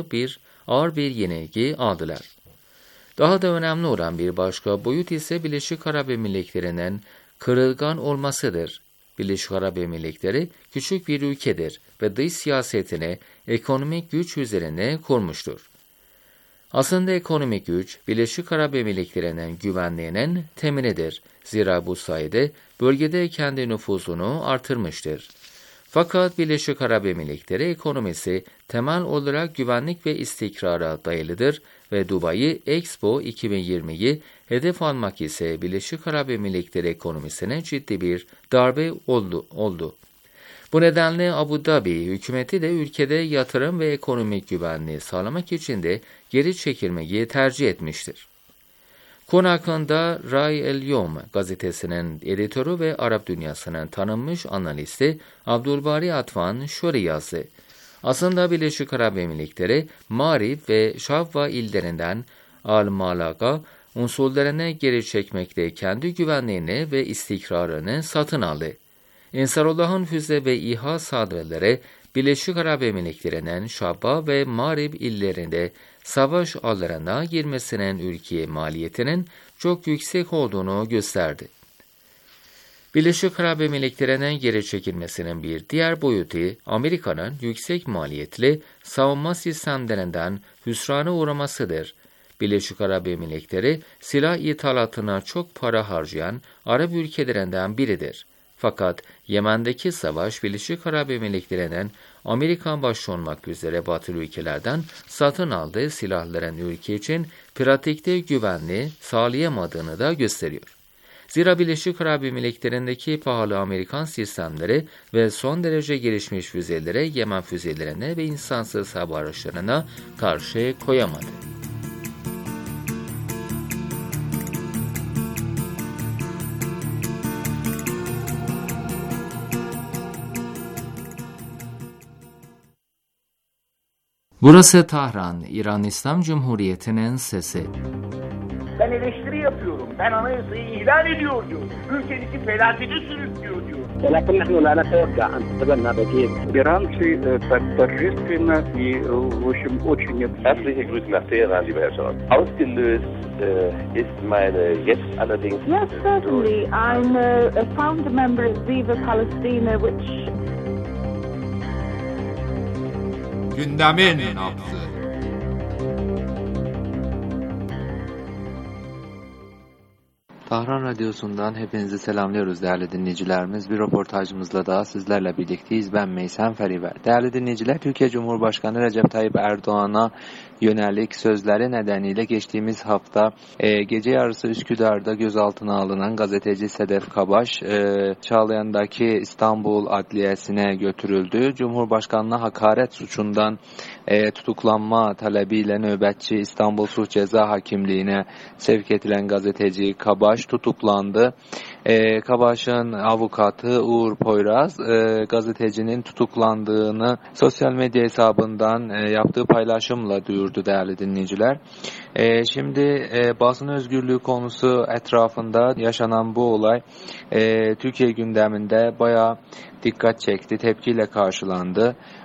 ağır bir yenilgi aldılar. Daha da önemli olan bir başka boyut ise Birleşik Arap Emirlikleri'nin kırılgan olmasıdır. Birleşik Arap Emirlikleri küçük bir ülkedir ve dış siyasetini ekonomik güç üzerine kurmuştur. Aslında ekonomik güç, Birleşik Arap Emirlikleri'nin güvenliğinin temelidir. Zira bu sayede bölgede kendi nüfuzunu artırmıştır. Fakat Birleşik Arap Emirlikleri ekonomisi temel olarak güvenlik ve istikrara dayalıdır ve Dubai Expo 2020'yi hedef almak ise Birleşik Arap Emirlikleri ekonomisine ciddi bir darbe oldu. Bu nedenle Abu Dhabi hükümeti de ülkede yatırım ve ekonomik güvenliği sağlamak için de geri çekilmeyi tercih etmiştir. Konu hakkında Ray El-Yom gazetesinin editörü ve Arap dünyasının tanınmış analisti Abdülbari Atvan şöyle yazdı: Aslında Birleşik Arap Emirlikleri, Marib ve Şavva illerinden Al-Malaga unsurlarını geri çekmekte kendi güvenliğini ve istikrarını satın aldı. Ensarallah'ın füze ve İHA saldırıları Birleşik Arap Emirlikleri'nin Şabba ve Marib illerinde savaş alanlarına girmesinin ülkeye maliyetinin çok yüksek olduğunu gösterdi. Birleşik Arap Emirlikleri'nin geri çekilmesinin bir diğer boyutu Amerika'nın yüksek maliyetli savunma sistemlerinden hüsrana uğramasıdır. Birleşik Arap Emirlikleri silah ithalatına çok para harcayan Arap ülkelerinden biridir. Fakat Yemen'deki savaş Birleşik Arap Emirlikleri'nin Amerika başta olmak üzere batılı ülkelerden satın aldığı silahların ülke için pratikte güvenli sağlayamadığını da gösteriyor. Zira Birleşik Arap Emirlikleri'ndeki pahalı Amerikan sistemleri ve son derece gelişmiş füzelere, Yemen füzelerine ve insansız hava araçlarına karşı koyamadı. Burası Tahran, İran İslam Cumhuriyeti'nin sesi. Ben eleştiri yapıyorum. Ben anayasayı ihlal ediyor diyor. Ülkenizi felakete sürüklüyor diyor. ولكن نحن لا نتوقع أن تتبنى بديل. Иранцы так торжественно и, в общем, очень... Herzliche Grüße nach Teheran, lieber Herr Scholz. Ausgelöst ist meine jetzt allerdings... Yes, certainly. I'm a founder member of Viva Palestina, which... Gündemin nabzı. Tahran Radyosu'ndan hepinizi selamlıyoruz değerli dinleyicilerimiz. Bir röportajımızla daha sizlerle birlikteyiz. Ben Meysen Feriver. Değerli dinleyiciler, Türkiye Cumhurbaşkanı Recep Tayyip Erdoğan'a yönelik sözleri nedeniyle geçtiğimiz hafta gece yarısı Üsküdar'da gözaltına alınan gazeteci Sedef Kabaş Çağlayan'daki İstanbul Adliyesi'ne götürüldü. Cumhurbaşkanı'na hakaret suçundan tutuklanma talebiyle nöbetçi İstanbul Sulh Ceza Hakimliği'ne sevk edilen gazeteci Kabaş tutuklandı. Kabaş'ın avukatı Uğur Poyraz gazetecinin tutuklandığını sosyal medya hesabından yaptığı paylaşımla duyurdu değerli dinleyiciler. Şimdi basın özgürlüğü konusu etrafında yaşanan bu olay Türkiye gündeminde bayağı dikkat çekti, tepkiyle karşılandı.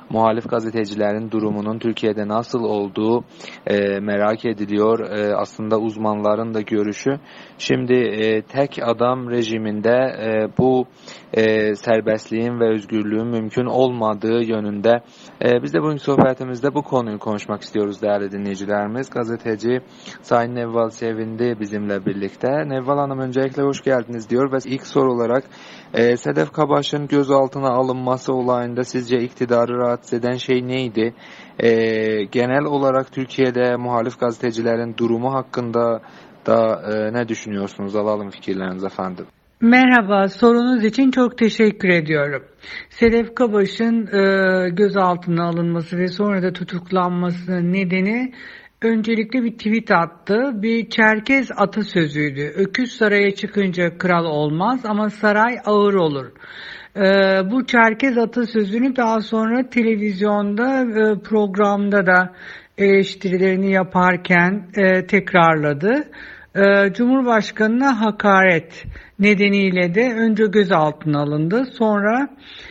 muhalif gazetecilerin durumunun Türkiye'de nasıl olduğu merak ediliyor. Aslında uzmanların da görüşü. Şimdi tek adam rejiminde bu serbestliğin ve özgürlüğün mümkün olmadığı yönünde. Biz de bugünkü sohbetimizde bu konuyu konuşmak istiyoruz değerli dinleyicilerimiz. Gazeteci Sayın Nevval Sevindi bizimle birlikte. Nevval Hanım, öncelikle hoş geldiniz diyor ve ilk soru olarak Sedef Kabaş'ın gözaltına alınması olayında sizce iktidarı rahatsız eden şey neydi? Genel olarak Türkiye'de muhalif gazetecilerin durumu hakkında da ne düşünüyorsunuz? Alalım fikirlerinizi efendim. Merhaba, sorunuz için çok teşekkür ediyorum. Sedef Kabaş'ın gözaltına alınması ve sonra da tutuklanmasının nedeni öncelikle bir tweet attı. Bir Çerkez atasözüydü. Öküz saraya çıkınca kral olmaz ama saray ağır olur. Bu Çerkez atasözünü daha sonra televizyonda programda da eleştirilerini yaparken tekrarladı. Cumhurbaşkanına hakaret nedeniyle de önce gözaltına alındı. Sonra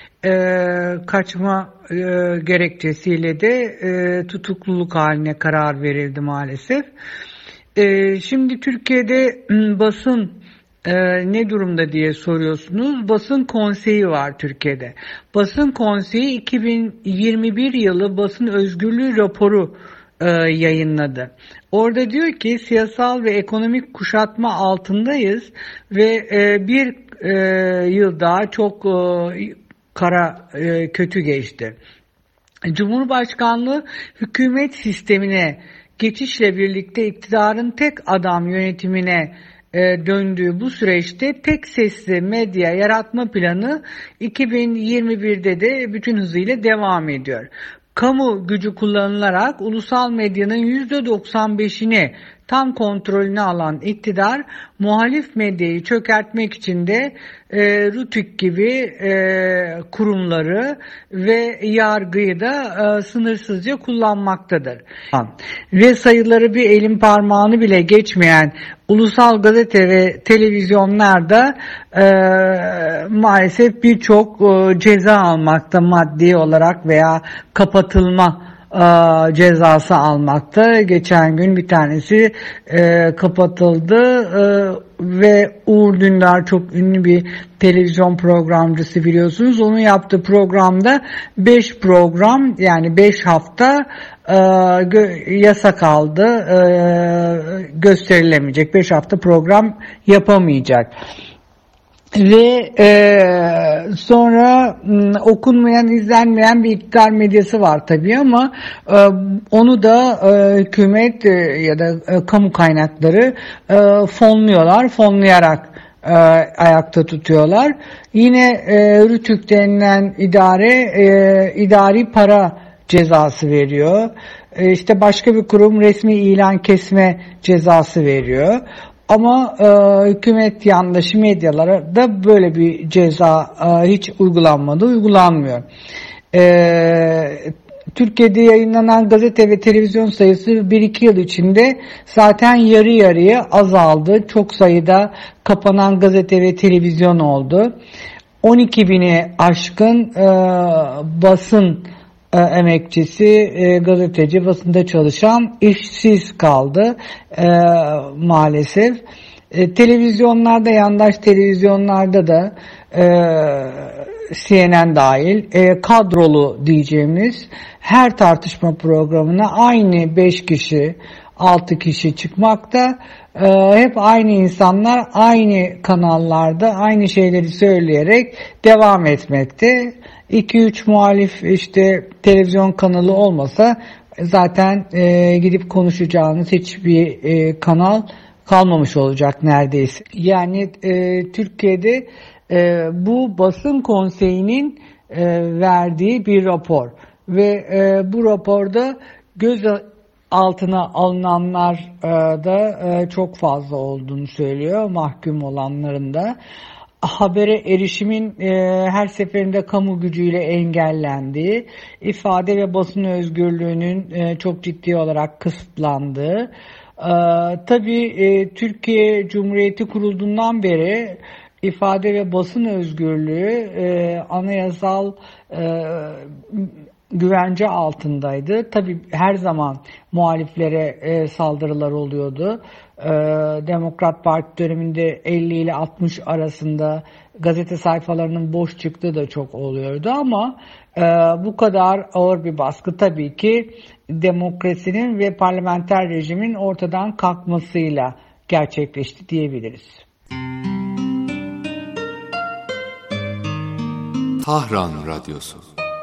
kaçma gerekçesiyle de tutukluluk haline karar verildi maalesef. Şimdi Türkiye'de basın ne durumda diye soruyorsunuz. Basın konseyi var Türkiye'de. Basın konseyi 2021 yılı basın özgürlüğü raporu yayınladı. Orada diyor ki siyasal ve ekonomik kuşatma altındayız ve bir yıl daha çok kötü geçti. Cumhurbaşkanlığı hükümet sistemine geçişle birlikte iktidarın tek adam yönetimine döndüğü bu süreçte tek sesli medya yaratma planı 2021'de de bütün hızıyla devam ediyor. Kamu gücü kullanılarak ulusal medyanın %95'ini tam kontrolüne alan iktidar, muhalif medyayı çökertmek için de RTÜK gibi kurumları ve yargıyı da sınırsızca kullanmaktadır. Ve sayıları bir elin parmağını bile geçmeyen ulusal gazete ve televizyonlarda maalesef birçok ceza almakta maddi olarak veya kapatılma cezası almakta. Geçen gün bir tanesi kapatıldı ve Uğur Dündar çok ünlü bir televizyon programcısı biliyorsunuz. Onun yaptığı programda 5 program yani 5 hafta yasak aldı. Gösterilemeyecek. 5 hafta program yapamayacak. Ve sonra okunmayan, izlenmeyen bir iktidar medyası var tabii ama onu da hükümet ya da kamu kaynakları fonlayarak ayakta tutuyorlar. Yine RTÜK denilen idari para cezası veriyor. İşte başka bir kurum resmi ilan kesme cezası veriyor. Ama hükümet yandaşı medyalara da böyle bir ceza hiç uygulanmıyor. Türkiye'de yayınlanan gazete ve televizyon sayısı 1-2 yıl içinde zaten yarı yarıya azaldı. Çok sayıda kapanan gazete ve televizyon oldu. 12.000'i aşkın basın emekçisi, gazeteci, basında çalışan işsiz kaldı maalesef. Televizyonlarda, yandaş televizyonlarda da CNN dahil kadrolu diyeceğimiz her tartışma programına aynı 5 kişi, 6 kişi çıkmakta. Hep aynı insanlar aynı kanallarda aynı şeyleri söyleyerek devam etmekte. 2-3 muhalif televizyon kanalı olmasa zaten gidip konuşacağınız hiçbir kanal kalmamış olacak neredeyse. Yani Türkiye'de bu basın konseyinin verdiği bir rapor ve bu raporda göz altına alınanlar da çok fazla olduğunu söylüyor, mahkum olanların da. Habere erişimin her seferinde kamu gücüyle engellendiği, ifade ve basın özgürlüğünün çok ciddi olarak kısıtlandığı. Tabii Türkiye Cumhuriyeti kurulduğundan beri ifade ve basın özgürlüğü anayasal güvence altındaydı. Tabii her zaman muhaliflere saldırılar oluyordu. Demokrat Parti döneminde 50 ile 60 arasında gazete sayfalarının boş çıktığı da çok oluyordu ama bu kadar ağır bir baskı tabii ki demokrasinin ve parlamenter rejimin ortadan kalkmasıyla gerçekleşti diyebiliriz. Tahran Radyosu.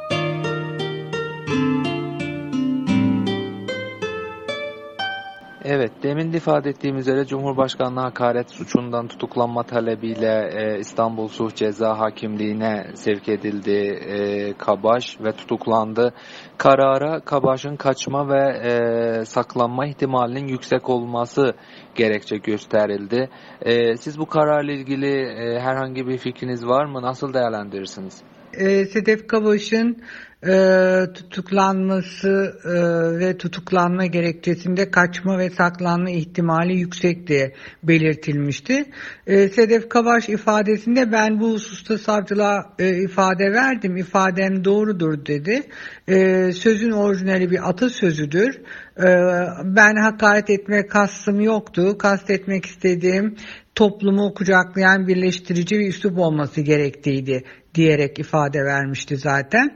Evet, demin de ifade ettiğimiz üzere Cumhurbaşkanlığı hakaret suçundan tutuklanma talebiyle İstanbul Sulh Ceza Hakimliği'ne sevk edildi Kabaş ve tutuklandı. Karara Kabaş'ın kaçma ve saklanma ihtimalinin yüksek olması gerekçe gösterildi. Siz bu kararla ilgili herhangi bir fikriniz var mı? Nasıl değerlendirirsiniz? Sedef Kabaş'ın tutuklanması ve tutuklanma gerekçesinde kaçma ve saklanma ihtimali yüksek diye belirtilmişti. Sedef Kabaş ifadesinde ben bu hususta savcılığa ifade verdim, ifadem doğrudur dedi. Sözün orijinali bir atasözüdür. Ben hakaret etme kastım yoktu. Kastetmek istediğim toplumu kucaklayan birleştirici bir üslup olması gerektiğiydi diyerek ifade vermişti zaten.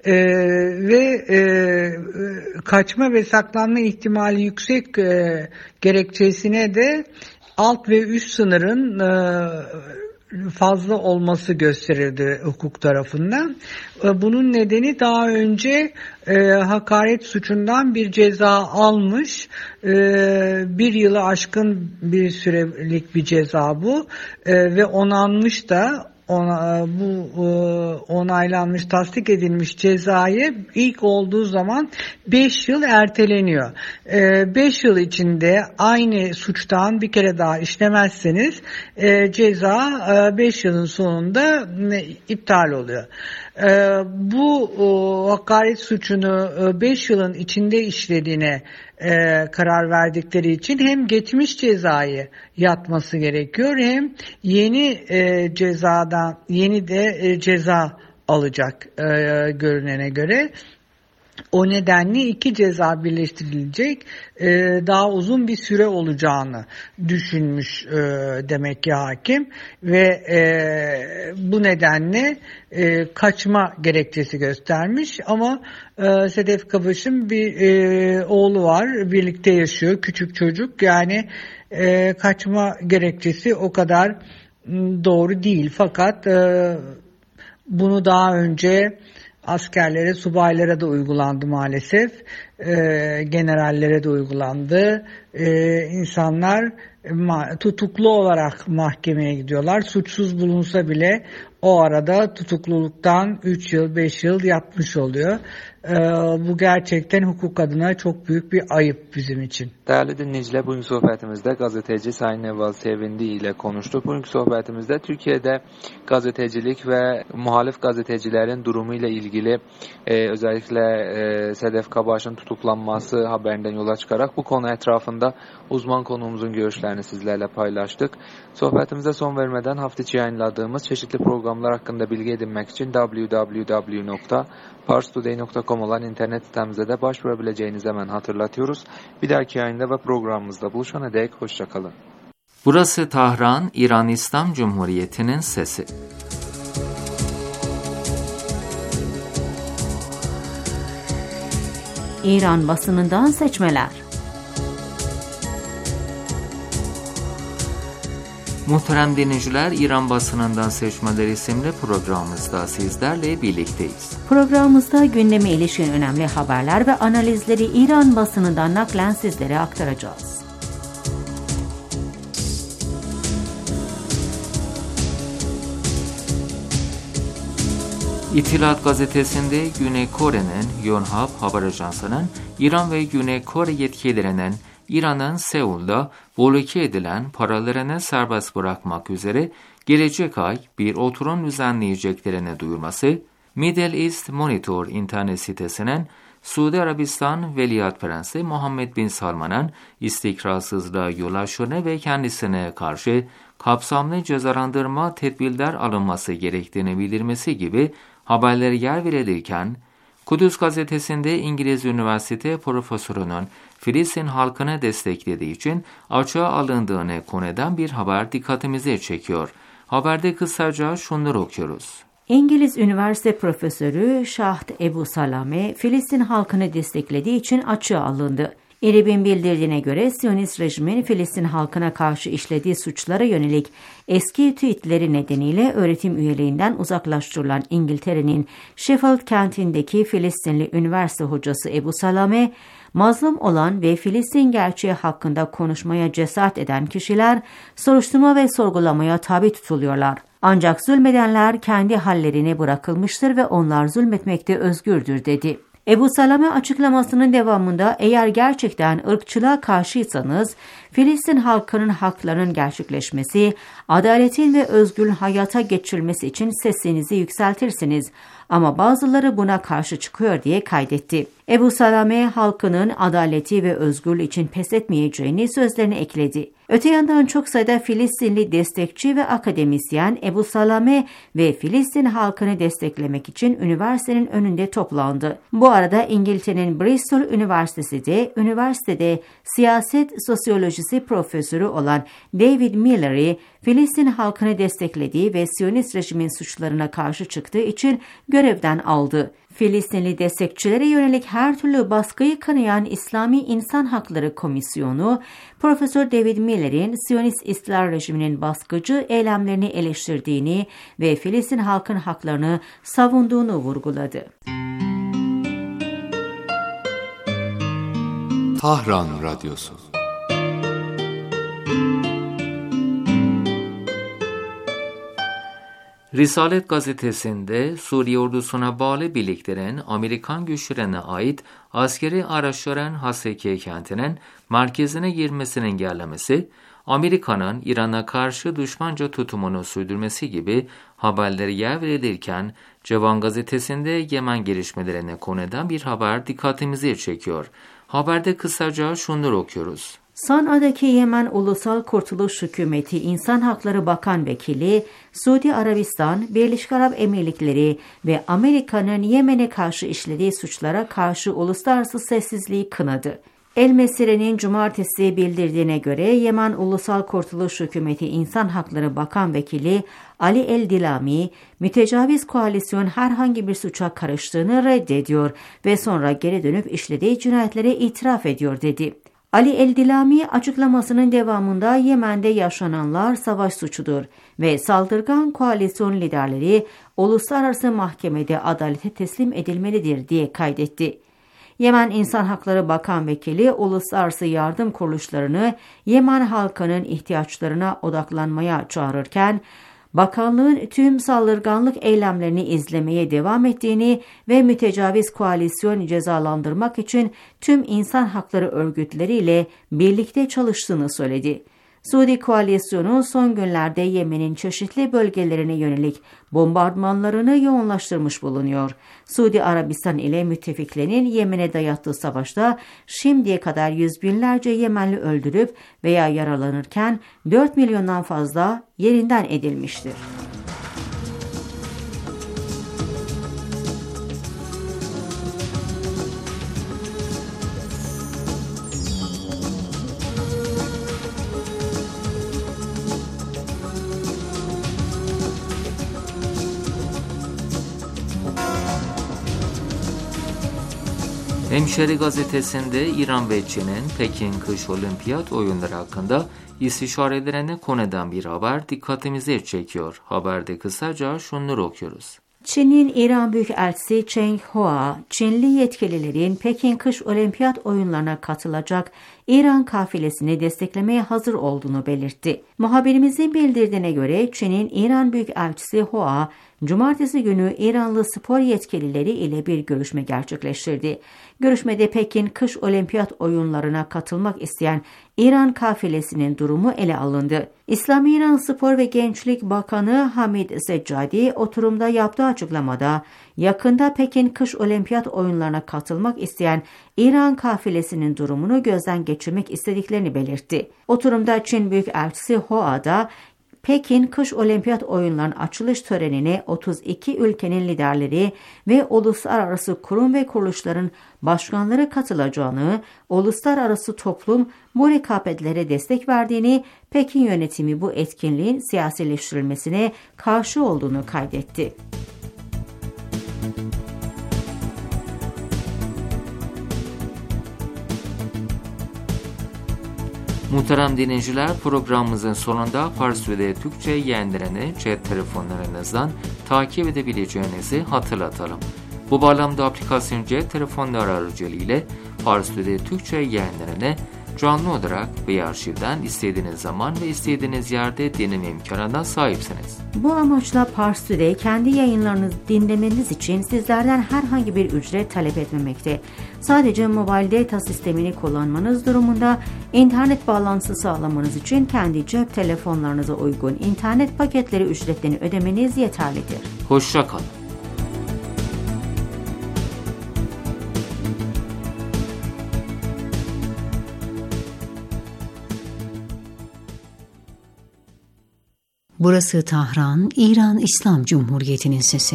Kaçma ve saklanma ihtimali yüksek gerekçesine de alt ve üst sınırın fazla olması gösterildi hukuk tarafından. Bunun nedeni daha önce hakaret suçundan bir ceza almış, bir yılı aşkın bir sürelik bir ceza bu ve onanmış da bu onaylanmış, tasdik edilmiş cezayı ilk olduğu zaman 5 yıl erteleniyor. 5 yıl içinde aynı suçtan bir kere daha işlemezseniz ceza 5 yılın sonunda iptal oluyor. Bu hakaret suçunu 5 yılın içinde işlediğine karar verdikleri için hem geçmiş cezayı yatması gerekiyor hem yeni ceza alacak görünene göre. O nedenle iki ceza birleştirilecek, daha uzun bir süre olacağını düşünmüş demek ki hakim ve bu nedenle kaçma gerekçesi göstermiş. Ama Sedef Kabaş'ın bir oğlu var, birlikte yaşıyor, küçük çocuk, yani kaçma gerekçesi o kadar doğru değil. Fakat bunu daha önce askerlere, subaylara da uygulandı maalesef. Generallere de uygulandı. İnsanlar tutuklu olarak mahkemeye gidiyorlar. Suçsuz bulunsa bile o arada tutukluluktan 3 yıl, 5 yıl yatmış oluyor. Bu gerçekten hukuk adına çok büyük bir ayıp bizim için. Değerli dinleyiciler, bugünkü sohbetimizde gazeteci Sayın Neval Sevindi ile konuştuk. Bugünkü sohbetimizde Türkiye'de gazetecilik ve muhalif gazetecilerin durumu ile ilgili özellikle Sedef Kabaş'ın tutuklanması haberinden yola çıkarak bu konu etrafında uzman konuğumuzun görüşlerini sizlerle paylaştık. Sohbetimize son vermeden hafta içi yayınladığımız çeşitli programlar hakkında bilgi edinmek için www.parstoday.com olan internet sitemize de başvurabileceğinizi hemen hatırlatıyoruz. Bir dahaki yayında ve programımızda buluşana dek hoşçakalın. Burası Tahran, İran İslam Cumhuriyeti'nin sesi. İran basınından seçmeler. Muhterem dinleyiciler, İran basınından seçmeler isimli programımızda sizlerle birlikteyiz. Programımızda gündeme ilişkin önemli haberler ve analizleri İran basınından naklen sizlere aktaracağız. İtilat gazetesinde Güney Kore'nin Yonhap haber ajansının İran ve Güney Kore yetkililerinin İran'ın Seul'da bloke edilen paralarını serbest bırakmak üzere gelecek ay bir oturum düzenleyeceklerini duyurması, Middle East Monitor internet sitesinin Suudi Arabistan Veliaht Prensi Muhammed Bin Salman'ın istikrarsızlığa yol açtığını ve kendisine karşı kapsamlı cezalandırma tedbirler alınması gerektiğini bildirmesi gibi haberlere yer verilirken, Kudüs gazetesinde İngiliz üniversite profesörünün Filistin halkını desteklediği için açığa alındığını konu eden bir haber dikkatimizi çekiyor. Haberde kısaca şunları okuyoruz. İngiliz üniversite profesörü Şaht Ebu Salame, Filistin halkını desteklediği için açığa alındı. İRİB'in bildirdiğine göre Siyonist rejimin Filistin halkına karşı işlediği suçlara yönelik eski tweetleri nedeniyle öğretim üyeliğinden uzaklaştırılan İngiltere'nin Sheffield kentindeki Filistinli üniversite hocası Ebu Salame, mazlum olan ve Filistin gerçeği hakkında konuşmaya cesaret eden kişiler soruşturma ve sorgulamaya tabi tutuluyorlar. Ancak zulmedenler kendi hallerine bırakılmıştır ve onlar zulmetmekte özgürdür dedi. Ebu Salame açıklamasının devamında eğer gerçekten ırkçılığa karşıysanız Filistin halkının haklarının gerçekleşmesi, adaletin ve özgür hayata geçirilmesi için sesinizi yükseltirsiniz ama bazıları buna karşı çıkıyor diye kaydetti. Ebu Salame halkının adaleti ve özgürlüğü için pes etmeyeceğini sözlerine ekledi. Öte yandan çok sayıda Filistinli destekçi ve akademisyen Ebu Salame ve Filistin halkını desteklemek için üniversitenin önünde toplandı. Bu arada İngiltere'nin Bristol üniversitede siyaset sosyolojisi profesörü olan David Miller'i Filistin halkını desteklediği ve Siyonist rejimin suçlarına karşı çıktığı için görevden aldı. Filistinli destekçilere yönelik her türlü baskıyı kınayan İslami İnsan Hakları Komisyonu, Profesör David Miller'in Siyonist İstilal rejiminin baskıcı eylemlerini eleştirdiğini ve Filistin halkın haklarını savunduğunu vurguladı. Tahran Radyosu. Risalet gazetesinde Suriye ordusuna bağlı birliklerin Amerikan güçlerine ait askeri araçların Haseke kentinin merkezine girmesini engellemesi, Amerika'nın İran'a karşı düşmanca tutumunu sürdürmesi gibi haberleri yer verilirken, Cevan gazetesinde Yemen gelişmelerine konu eden bir haber dikkatimizi çekiyor. Haberde kısaca şunları okuyoruz. Sana'daki Yemen Ulusal Kurtuluş Hükümeti İnsan Hakları Bakan Vekili, Suudi Arabistan, Birleşik Arap Emirlikleri ve Amerika'nın Yemen'e karşı işlediği suçlara karşı uluslararası sessizliği kınadı. El Mesire'nin cumartesi bildirdiğine göre Yemen Ulusal Kurtuluş Hükümeti İnsan Hakları Bakan Vekili Ali El-Dilami, mütecaviz koalisyon herhangi bir suça karıştığını reddediyor ve sonra geri dönüp işlediği cinayetleri itiraf ediyor dedi. Ali El-Dilami açıklamasının devamında Yemen'de yaşananlar savaş suçudur ve saldırgan koalisyon liderleri uluslararası mahkemede adalete teslim edilmelidir diye kaydetti. Yemen İnsan Hakları Bakan Vekili uluslararası yardım kuruluşlarını Yemen halkının ihtiyaçlarına odaklanmaya çağırırken, bakanlığın tüm saldırganlık eylemlerini izlemeye devam ettiğini ve mütecaviz koalisyon cezalandırmak için tüm insan hakları örgütleriyle birlikte çalıştığını söyledi. Suudi koalisyonu son günlerde Yemen'in çeşitli bölgelerine yönelik bombardımanlarını yoğunlaştırmış bulunuyor. Suudi Arabistan ile müttefiklerinin Yemen'e dayattığı savaşta şimdiye kadar yüz binlerce Yemenli öldürüp veya yaralanırken 4 milyondan fazla yerinden edilmiştir. Hemşeri gazetesinde İran ve Çin'in Pekin Kış Olimpiyat Oyunları hakkında istişarelerine konu eden bir haber dikkatimizi çekiyor. Haberde kısaca şunları okuyoruz. Çin'in İran Büyükelçisi Cheng Hua, Çinli yetkililerin Pekin Kış Olimpiyat Oyunlarına katılacak İran kafilesini desteklemeye hazır olduğunu belirtti. Muhabirimizin bildirdiğine göre Çin'in İran Büyükelçisi Hua, cumartesi günü İranlı spor yetkilileri ile bir görüşme gerçekleştirdi. Görüşmede Pekin Kış Olimpiyat Oyunlarına katılmak isteyen İran kafilesinin durumu ele alındı. İslami İran Spor ve Gençlik Bakanı Hamid Seccadi oturumda yaptığı açıklamada yakında Pekin Kış Olimpiyat Oyunlarına katılmak isteyen İran kafilesinin durumunu gözden geçirmek istediklerini belirtti. Oturumda Çin Büyükelçisi Hua da Pekin Kış Olimpiyat Oyunları'nın açılış törenine 32 ülkenin liderleri ve uluslararası kurum ve kuruluşların başkanları katılacağını, uluslararası toplum bu rekabetlere destek verdiğini, Pekin yönetimi bu etkinliğin siyasileştirilmesine karşı olduğunu kaydetti. Muhterem dinleyiciler, programımızın sonunda Farsça ve Türkçe yayınlarını cep telefonlarınızdan takip edebileceğinizi hatırlatalım. Bu bağlamda aplikasyon cep telefonları aracılığıyla Farsça ve Türkçe yayınlarını canlı olarak veya arşivden istediğiniz zaman ve istediğiniz yerde dinleme imkanına sahipsiniz. Bu amaçla Parstoday kendi yayınlarınızı dinlemeniz için sizlerden herhangi bir ücret talep etmemekte. Sadece mobile data sistemini kullanmanız durumunda internet bağlantısı sağlamanız için kendi cep telefonlarınıza uygun internet paketleri ücretlerini ödemeniz yeterlidir. Hoşça kalın. Burası Tahran, İran İslam Cumhuriyeti'nin sesi.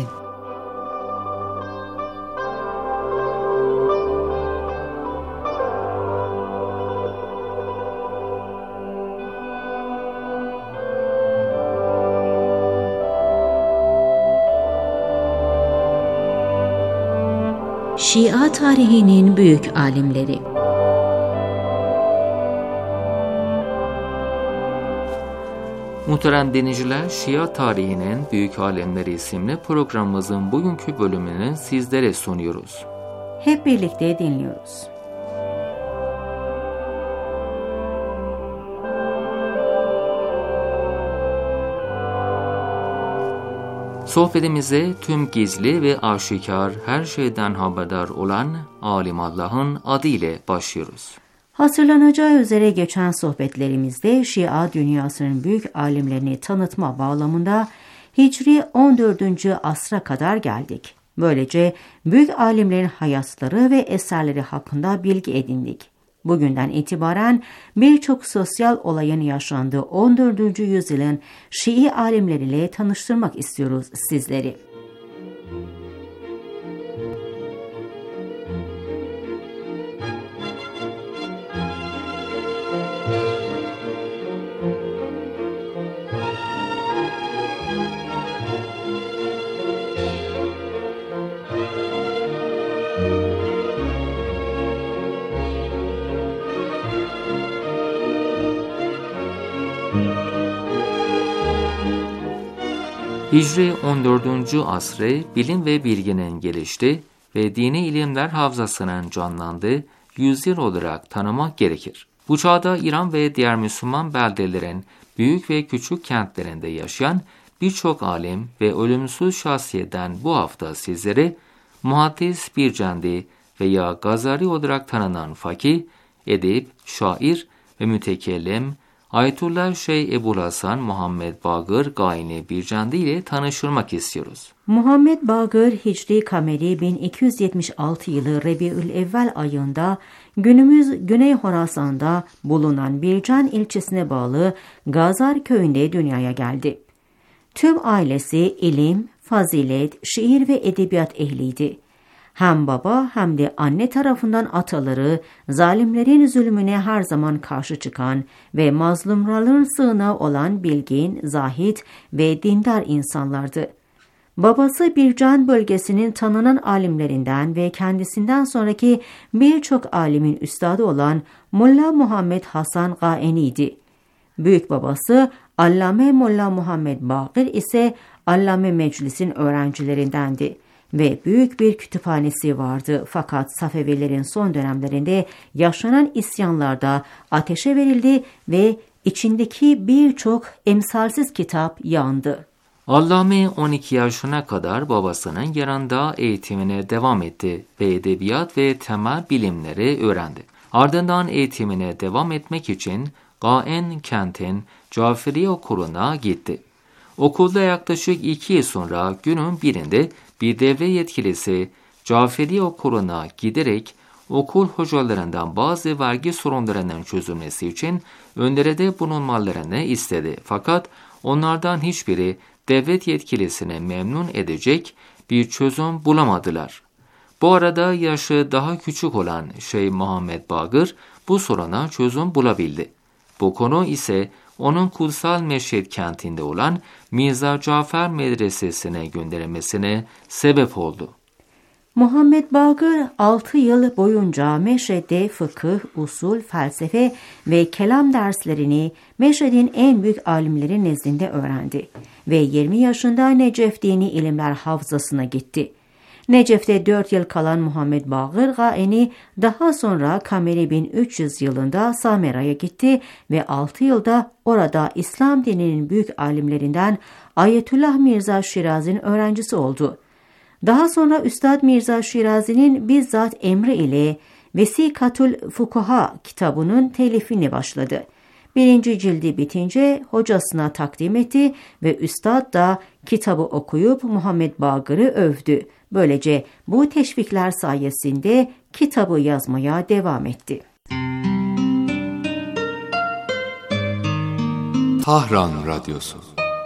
Şia tarihinin büyük alimleri. Muhterem dinleyiciler, Şia tarihinin büyük alemleri isimli programımızın bugünkü bölümünü sizlere sunuyoruz. Hep birlikte dinliyoruz. Sohbetimize tüm gizli ve aşikar her şeyden haberdar olan Alim Allah'ın adıyla başlıyoruz. Hatırlanacağı üzere geçen sohbetlerimizde Şia dünyasının büyük alimlerini tanıtma bağlamında Hicri 14. asra kadar geldik. Böylece büyük alimlerin hayatları ve eserleri hakkında bilgi edindik. Bugünden itibaren birçok sosyal olayın yaşandığı 14. yüzyılın Şii alimleriyle tanıştırmak istiyoruz sizleri. Hicri 14. asrı bilim ve bilginin gelişti ve dini ilimler havzasının canlandığı yüzyıl olarak tanımak gerekir. Bu çağda İran ve diğer Müslüman beldelerin büyük ve küçük kentlerinde yaşayan birçok alim ve ölümsüz şahsiyetten bu hafta sizlere Muhaddis Bircendi veya Gazali olarak tanınan fakih, edip, şair ve mütekellim Ayetullah Şeyh Ebu Hasan Muhammed Bagır Gayni Bircendi ile tanıştırmak istiyoruz. Muhammed Bagır Hicri Kameri 1276 yılı Rebiülevvel ayında günümüz Güney Horasan'da bulunan Bircan ilçesine bağlı Gazar köyünde dünyaya geldi. Tüm ailesi ilim, fazilet, şiir ve edebiyat ehliydi. Hem baba hem de anne tarafından ataları zalimlerin zulmüne her zaman karşı çıkan ve mazlumların sığınağı olan bilgin, zahit ve dindar insanlardı. Babası Bircan bölgesinin tanınan alimlerinden ve kendisinden sonraki birçok alimin üstadı olan Molla Muhammed Hasan Gaeni'ydi. Büyük babası Allame Molla Muhammed Bagır ise Allame Meclis'in öğrencilerindendi ve büyük bir kütüphanesi vardı, fakat Safevilerin son dönemlerinde yaşanan isyanlarda ateşe verildi ve içindeki birçok emsalsiz kitap yandı. Allame 12 yaşına kadar babasının yanında eğitimine devam etti ve edebiyat ve temel bilimleri öğrendi. Ardından eğitimine devam etmek için Gaen kentin Caferi Okulu'na gitti. Okulda yaklaşık 2 yıl sonra günün birinde bir devlet yetkilisi Caferi Okulu'na giderek okul hocalarından bazı vergi sorunlarının çözülmesi için öneride bulunmalarını istedi. Fakat onlardan hiçbiri devlet yetkilisini memnun edecek bir çözüm bulamadılar. Bu arada yaşı daha küçük olan Şeyh Muhammed Bagır bu soruna çözüm bulabildi. Bu konu ise onun kutsal Meşhed kentinde olan Mirza Cafer Medresesi'ne gönderilmesine sebep oldu. Muhammed Bagır 6 yıl boyunca Meşhed'de fıkıh, usul, felsefe ve kelam derslerini Meşhed'in en büyük alimleri nezdinde öğrendi ve 20 yaşında Necef Dini İlimler Havzası'na gitti. Necef'te 4 yıl kalan Muhammed Bagır Gaeni daha sonra Kameri 1300 yılında Samera'ya gitti ve 6 yılda orada İslam dininin büyük alimlerinden Ayetullah Mirza Şirazi'nin öğrencisi oldu. Daha sonra Üstad Mirza Şirazi'nin bizzat emri ile Vesikatul Fukaha kitabının telifine başladı. 1. cildi bitince hocasına takdim etti ve Üstad da kitabı okuyup Muhammed Bagır'ı övdü. Böylece bu teşvikler sayesinde kitabı yazmaya devam etti. Tahran Radyosu.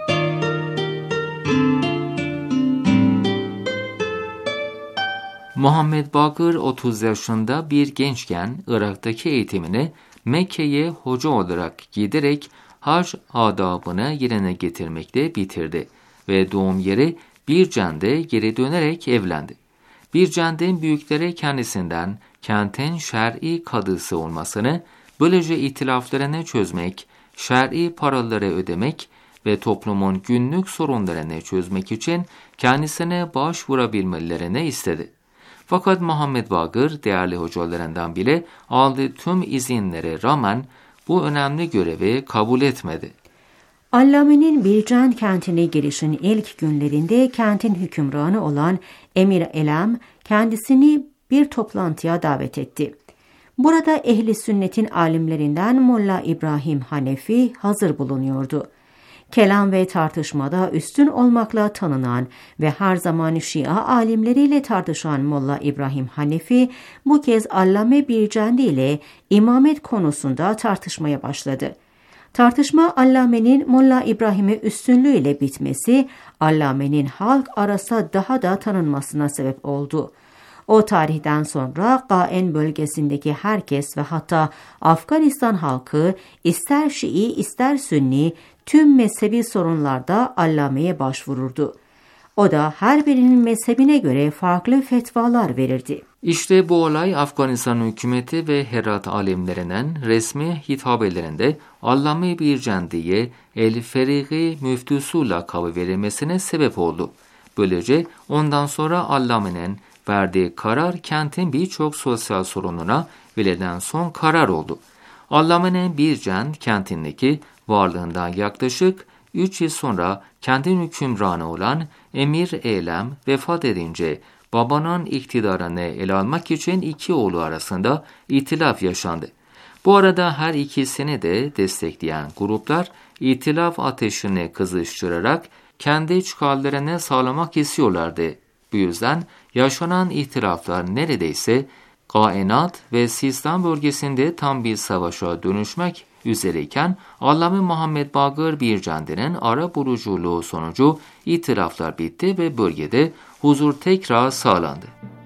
Muhammed Bagır 30 yaşında bir gençken Irak'taki eğitimini Mekke'ye hoca olarak giderek hac adabını yerine getirmekle bitirdi ve doğum yeri Bircan'da geri dönerek evlendi. Bircan'ın büyükleri kendisinden kentin şer'i kadısı olmasını, böylece ihtilaflarını çözmek, şer'i paraları ödemek ve toplumun günlük sorunlarını çözmek için kendisine başvurabilmelerini istedi. Fakat Muhammed Bagır değerli hocalarından bile aldığı tüm izinlere rağmen bu önemli görevi kabul etmedi. Allame'nin Bircan kentine girişin ilk günlerinde kentin hükümranı olan Emir Elam kendisini bir toplantıya davet etti. Burada ehli sünnetin alimlerinden Molla İbrahim Hanefi hazır bulunuyordu. Kelam ve tartışmada üstün olmakla tanınan ve her zaman Şia alimleriyle tartışan Molla İbrahim Hanefi bu kez Allame Bircandi ile imamet konusunda tartışmaya başladı. Tartışma Allame'nin Molla İbrahim'e üstünlüğüyle bitmesi, Allame'nin halk arasında daha da tanınmasına sebep oldu. O tarihten sonra Gaen bölgesindeki herkes ve hatta Afganistan halkı ister Şii ister Sünni tüm mezhebi sorunlarda Allame'ye başvururdu. O da her birinin mezhebine göre farklı fetvalar verirdi. İşte bu olay Afganistan hükümeti ve Herat alimlerinin resmi hitabelerinde Allame Bircandi'ye El-Ferigi müftüsü lakabı verilmesine sebep oldu. Böylece ondan sonra Allame'nin verdiği karar kentin birçok sosyal sorununa verilen son karar oldu. Allame'nin Bircan kentindeki varlığından yaklaşık 3 yıl sonra kentin hükümranı olan Emir Eylem vefat edince babanın iktidarını ele almak için iki oğlu arasında ihtilaf yaşandı. Bu arada her ikisini de destekleyen gruplar ihtilaf ateşini kızıştırarak kendi çıkarlarını sağlamak istiyorlardı. Bu yüzden yaşanan ihtilaflar neredeyse Kainat ve Sistan bölgesinde tam bir savaşa dönüşmek üzereyken Allame Muhammed Bagır Bircandi'nin ara buluculuğu sonucu ihtilaflar bitti ve bölgede huzur tekrar sağlandı.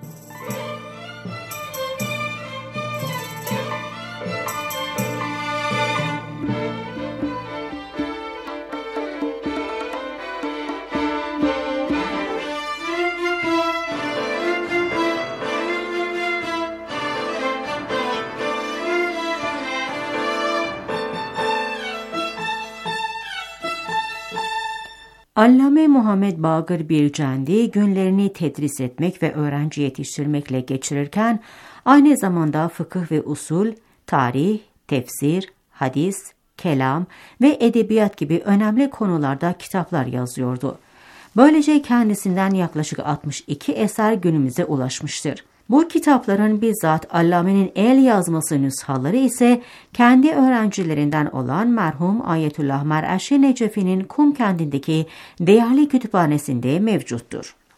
Allame Muhammed Bagır Bircandi günlerini tedris etmek ve öğrenci yetiştirmekle geçirirken aynı zamanda fıkıh ve usul, tarih, tefsir, hadis, kelam ve edebiyat gibi önemli konularda kitaplar yazıyordu. Böylece kendisinden yaklaşık 62 eser günümüze ulaşmıştır. Bu kitapların bizzat Allame'nin el yazması nüshaları ise kendi öğrencilerinden olan merhum Ayetullah Mer'eşi Necefi'nin Kum kentindeki değerli kütüphanesinde mevcuttur.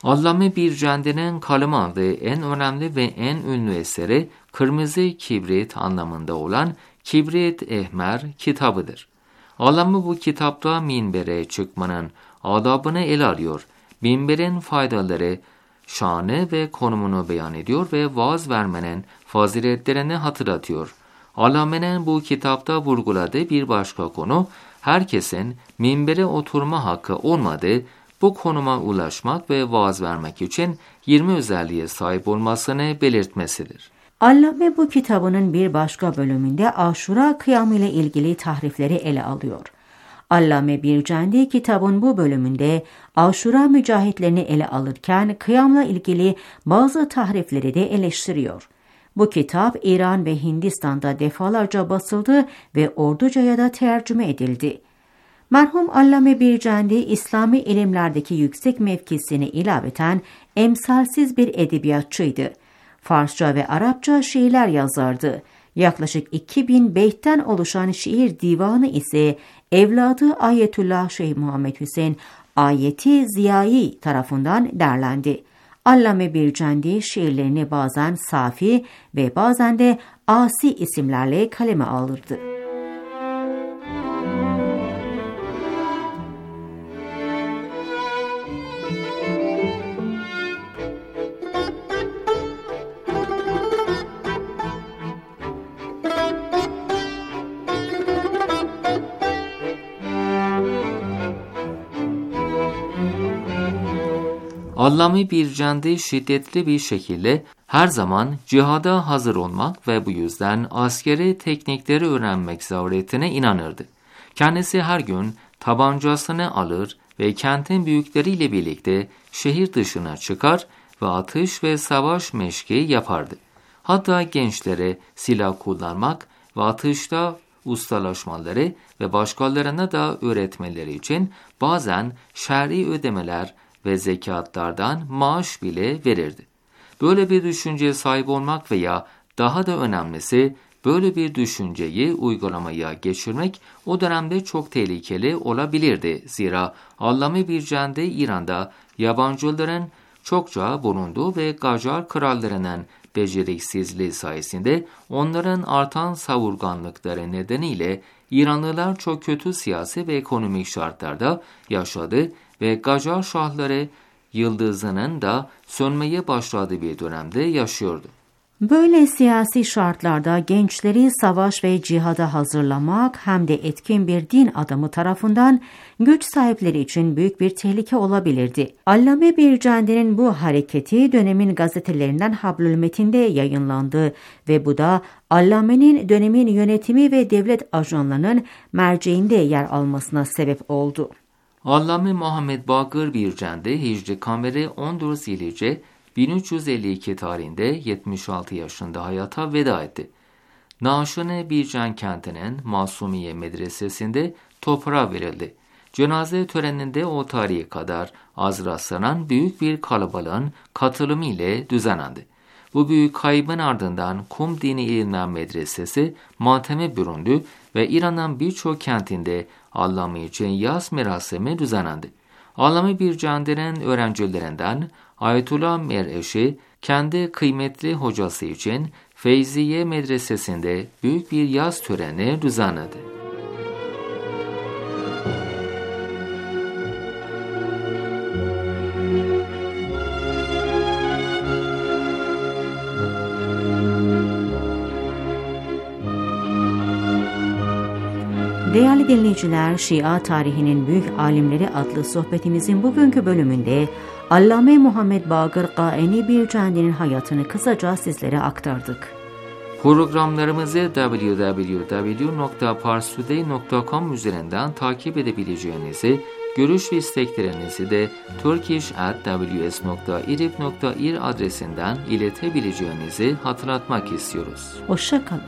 Allame Bircandi'nin kalem aldığı en önemli ve en ünlü eseri Kırmızı Kibrit anlamında olan Kibrit Ehmer kitabıdır. Allame bu kitapta minbere çıkmanın adabını ele alıyor, minberin faydaları, şanı ve konumunu beyan ediyor ve vaaz vermenin faziletlerini hatırlatıyor. Allame'nin bu kitapta vurguladığı bir başka konu, herkesin minbere oturma hakkı olmadığı, bu konuma ulaşmak ve vaaz vermek için 20 özelliğe sahip olmasını belirtmesidir. Allame bu kitabının bir başka bölümünde Aşura kıyamı ile ilgili tahrifleri ele alıyor. Allame Bircandi kitabın bu bölümünde Aşura mücahitlerini ele alırken kıyamla ilgili bazı tahrifleri de eleştiriyor. Bu kitap İran ve Hindistan'da defalarca basıldı ve Orduca'ya da tercüme edildi. Merhum Allame Bircandi, İslami ilimlerdeki yüksek mevkisini ilaveten emsalsiz bir edebiyatçıydı. Farsça ve Arapça şiirler yazardı. Yaklaşık 2000 beytten oluşan şiir divanı ise evladı Ayetullah Şeyh Muhammed Hüseyin Ayeti Ziyai tarafından derlendi. Allame Bircandi şiirlerini bazen Safi ve bazen de Asi isimlerle kaleme alırdı. Allame Bircandi şiddetli bir şekilde her zaman cihada hazır olmak ve bu yüzden askeri teknikleri öğrenmek zaruretine inanırdı. Kendisi her gün tabancasını alır ve kentin büyükleriyle birlikte şehir dışına çıkar ve atış ve savaş meşki yapardı. Hatta gençlere silah kullanmak ve atışta ustalaşmaları ve başkalarına da öğretmeleri için bazen şer'i ödemeler ve zekatlardan maaş bile verirdi. Böyle bir düşünceye sahip olmak veya daha da önemlisi böyle bir düşünceyi uygulamaya geçirmek o dönemde çok tehlikeli olabilirdi. Zira Allame Bircandi İran'da yabancıların çokça bulunduğu ve Gacar krallarının beceriksizliği sayesinde onların artan savurganlıkları nedeniyle İranlılar çok kötü siyasi ve ekonomik şartlarda yaşadı ve Gacar şahları yıldızının da sönmeye başladığı bir dönemde yaşıyordu. Böyle siyasi şartlarda gençleri savaş ve cihada hazırlamak hem de etkin bir din adamı tarafından güç sahipleri için büyük bir tehlike olabilirdi. Allame Bircandi'nin bu hareketi dönemin gazetelerinden Hablül Metin'de yayınlandı ve bu da Allame'nin dönemin yönetimi ve devlet ajanlarının merceğinde yer almasına sebep oldu. Allame Muhammed Baqir Bircandi Hicri Kameri 14 Zilhicce 1352 tarihinde 76 yaşında hayata veda etti. Naaşını Bircan kentinin Masumiye Medresesi'nde toprağa verildi. Cenaze töreninde o tarihe kadar az rastlanan büyük bir kalabalığın katılımı ile düzenlendi. Bu büyük kaybın ardından Kum Dini İlimler Medresesi mateme büründü ve İran'ın birçok kentinde Allame için yaz merasimi düzenlendi. Allame Bircandi'nin öğrencilerinden Ayetullah Mereşi kendi kıymetli hocası için Feyziye Medresesi'nde büyük bir yaz töreni düzenledi. Değerli dinleyiciler, Şia tarihinin büyük alimleri adlı sohbetimizin bugünkü bölümünde Allame Muhammed Baqir Qaeni Bircandi'nin hayatını kısaca sizlere aktardık. Programlarımızı www.parstoday.com üzerinden takip edebileceğinizi, görüş ve isteklerinizi de turkish@ws.irib.ir adresinden iletebileceğinizi hatırlatmak istiyoruz. Hoşça kalın.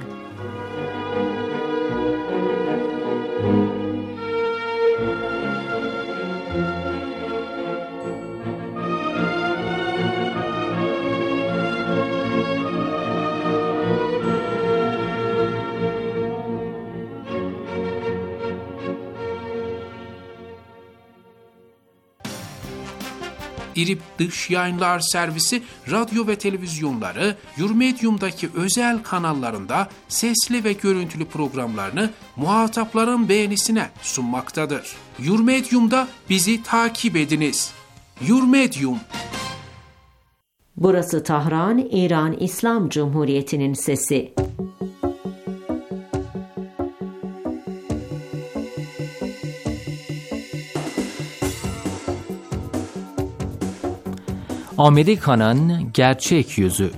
İRİB Dış Yayınlar Servisi radyo ve televizyonları Yurmedyum'daki özel kanallarında sesli ve görüntülü programlarını muhatapların beğenisine sunmaktadır. Yurmedyum'da bizi takip ediniz. Yurmedyum. Burası Tahran, İran İslam Cumhuriyeti'nin sesi. Amerika'nın gerçek yüzü.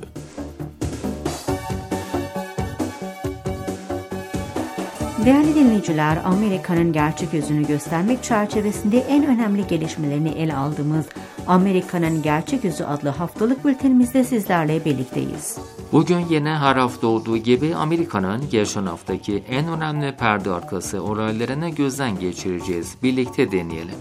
Değerli dinleyiciler, Amerika'nın gerçek yüzünü göstermek çerçevesinde en önemli gelişmelerini ele aldığımız Amerika'nın Gerçek Yüzü adlı haftalık bültenimizde sizlerle birlikteyiz. Bugün yine her hafta olduğu gibi Amerika'nın geçen haftaki en önemli perde arkası olaylarını gözden geçireceğiz. Birlikte deneyelim.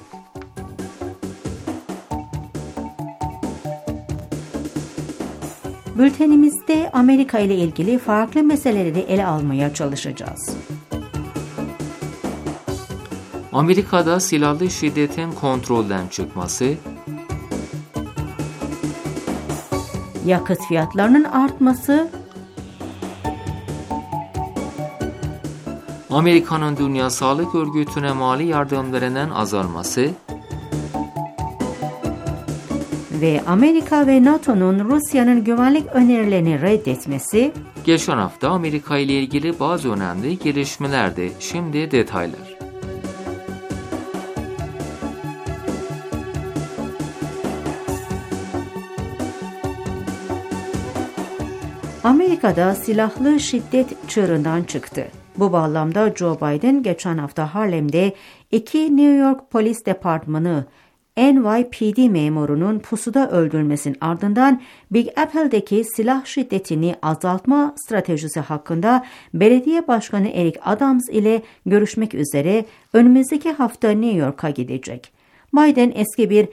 Bültenimizde Amerika ile ilgili farklı meseleleri ele almaya çalışacağız. Amerika'da silahlı şiddetin kontrolden çıkması, yakıt fiyatlarının artması, Amerika'nın Dünya Sağlık Örgütü'ne mali yardımlarının azalması ve Amerika ve NATO'nun Rusya'nın güvenlik önerilerini reddetmesi. Geçen hafta Amerika ile ilgili bazı önemli gelişmelerdi. Şimdi detaylar. Amerika'da silahlı şiddet çığırından çıktı. Bu bağlamda Joe Biden geçen hafta Harlem'de 2 New York Polis Departmanı NYPD memurunun pusuda öldürülmesinin ardından Big Apple'deki silah şiddetini azaltma stratejisi hakkında Belediye Başkanı Eric Adams ile görüşmek üzere önümüzdeki hafta New York'a gidecek. Biden eski bir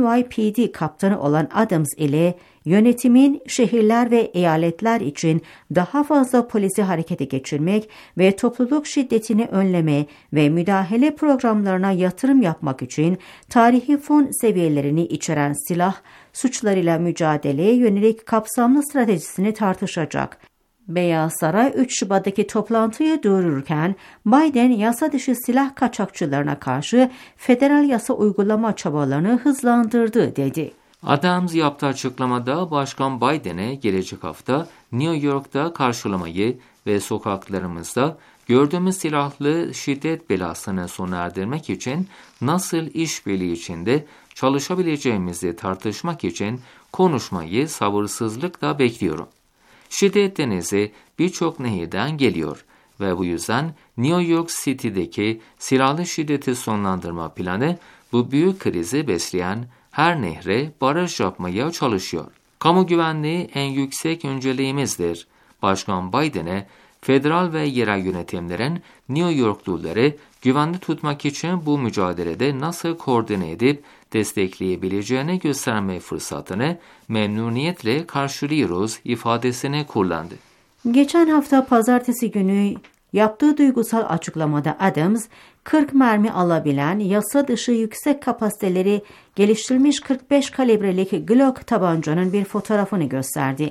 NYPD kaptanı olan Adams ile yönetimin şehirler ve eyaletler için daha fazla polisi harekete geçirmek ve topluluk şiddetini önleme ve müdahale programlarına yatırım yapmak için tarihi fon seviyelerini içeren silah suçlarıyla mücadeleye yönelik kapsamlı stratejisini tartışacak. Beyaz Saray 3 Şubat'taki toplantıyı duyururken Biden yasa dışı silah kaçakçılarına karşı federal yasa uygulama çabalarını hızlandırdı dedi. Adams yaptığı açıklamada Başkan Biden'e gelecek hafta New York'ta karşılamayı ve sokaklarımızda gördüğümüz silahlı şiddet belasını sona erdirmek için nasıl işbirliği içinde çalışabileceğimizi tartışmak için konuşmayı sabırsızlıkla bekliyorum. Şiddet denizi birçok nehirden geliyor ve bu yüzden New York City'deki silahlı şiddeti sonlandırma planı bu büyük krizi besleyen her nehre baraj yapmaya çalışıyor. Kamu güvenliği en yüksek önceliğimizdir. Başkan Biden'e federal ve yerel yönetimlerin New Yorkluları güvenli tutmak için bu mücadelede nasıl koordine edip destekleyebileceğini gösterme fırsatını memnuniyetle karşılıyoruz ifadesini kullandı. Geçen hafta pazartesi günü yaptığı duygusal açıklamada Adams, 40 mermi alabilen yasa dışı yüksek kapasiteleri geliştirilmiş 45 kalibrelik Glock tabancanın bir fotoğrafını gösterdi.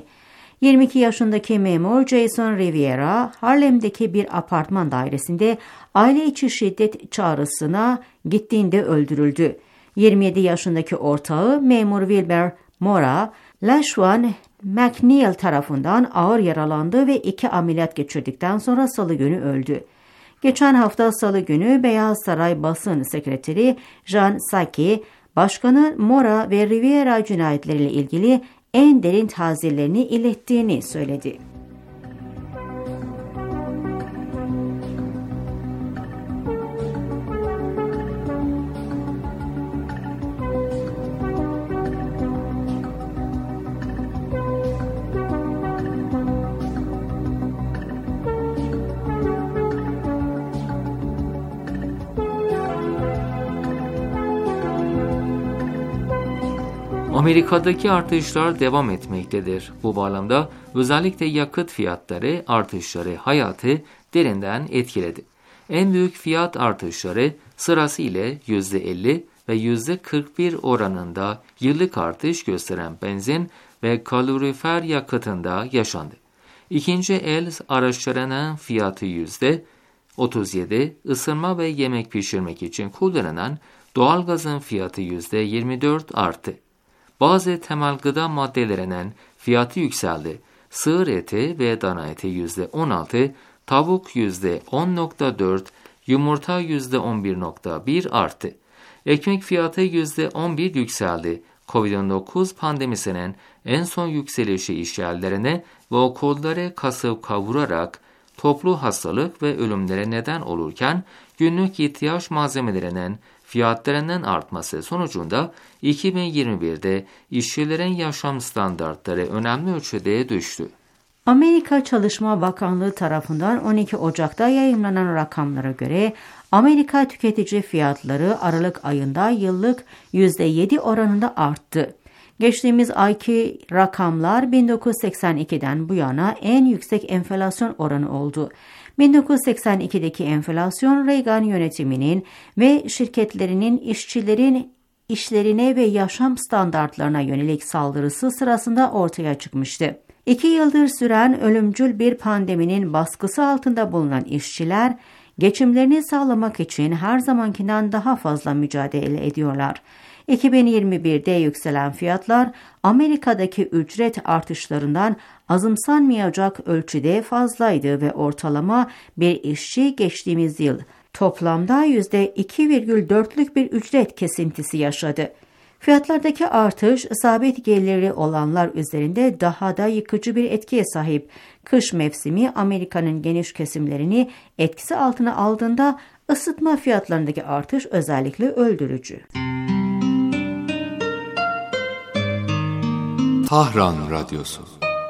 22 yaşındaki memur Jason Rivera, Harlem'deki bir apartman dairesinde aile içi şiddet çağrısına gittiğinde öldürüldü. 27 yaşındaki ortağı memur Wilber Mora, LaShawn McNeil tarafından ağır yaralandı ve 2 ameliyat geçirdikten sonra salı günü öldü. Geçen hafta salı günü Beyaz Saray Basın Sekreteri Jen Psaki, Başkanı Mora ve Rivera cinayetleriyle ilgili en derin taziyelerini ilettiğini söyledi. Amerika'daki artışlar devam etmektedir. Bu bağlamda özellikle yakıt fiyatları artışları hayatı derinden etkiledi. En büyük fiyat artışları sırasıyla %50, ve %41 oranında yıllık artış gösteren benzin ve kalorifer yakıtında yaşandı. İkinci el araçlarının fiyatı %37, ısınma ve yemek pişirmek için kullanılan doğalgazın fiyatı %24 arttı. Bazı temel gıda maddelerinin fiyatı yükseldi. Sığır eti ve dana eti %16, tavuk %10.4, yumurta %11.1 arttı. Ekmek fiyatı %11 yükseldi. Covid-19 pandemisinin en son yükselişi işyerlerine ve okulları kasıp kavurarak toplu hastalık ve ölümlere neden olurken günlük ihtiyaç malzemelerinin fiyatlarının artması sonucunda 2021'de işçilerin yaşam standartları önemli ölçüde düştü. Amerika Çalışma Bakanlığı tarafından 12 Ocak'ta yayımlanan rakamlara göre Amerika tüketici fiyatları Aralık ayında yıllık %7 oranında arttı. Geçtiğimiz ayki rakamlar 1982'den bu yana en yüksek enflasyon oranı oldu. 1982'deki enflasyon Reagan yönetiminin ve şirketlerinin işçilerin işlerine ve yaşam standartlarına yönelik saldırısı sırasında ortaya çıkmıştı. 2 yıldır süren ölümcül bir pandeminin baskısı altında bulunan işçiler, geçimlerini sağlamak için her zamankinden daha fazla mücadele ediyorlar. 2021'de yükselen fiyatlar, Amerika'daki ücret artışlarından azımsanmayacak ölçüde fazlaydı ve ortalama bir işçi geçtiğimiz yıl toplamda %2,4'lük bir ücret kesintisi yaşadı. Fiyatlardaki artış, sabit gelirli olanlar üzerinde daha da yıkıcı bir etkiye sahip. Kış mevsimi Amerika'nın geniş kesimlerini etkisi altına aldığında ısıtma fiyatlarındaki artış özellikle öldürücü. Tahran Radyosu.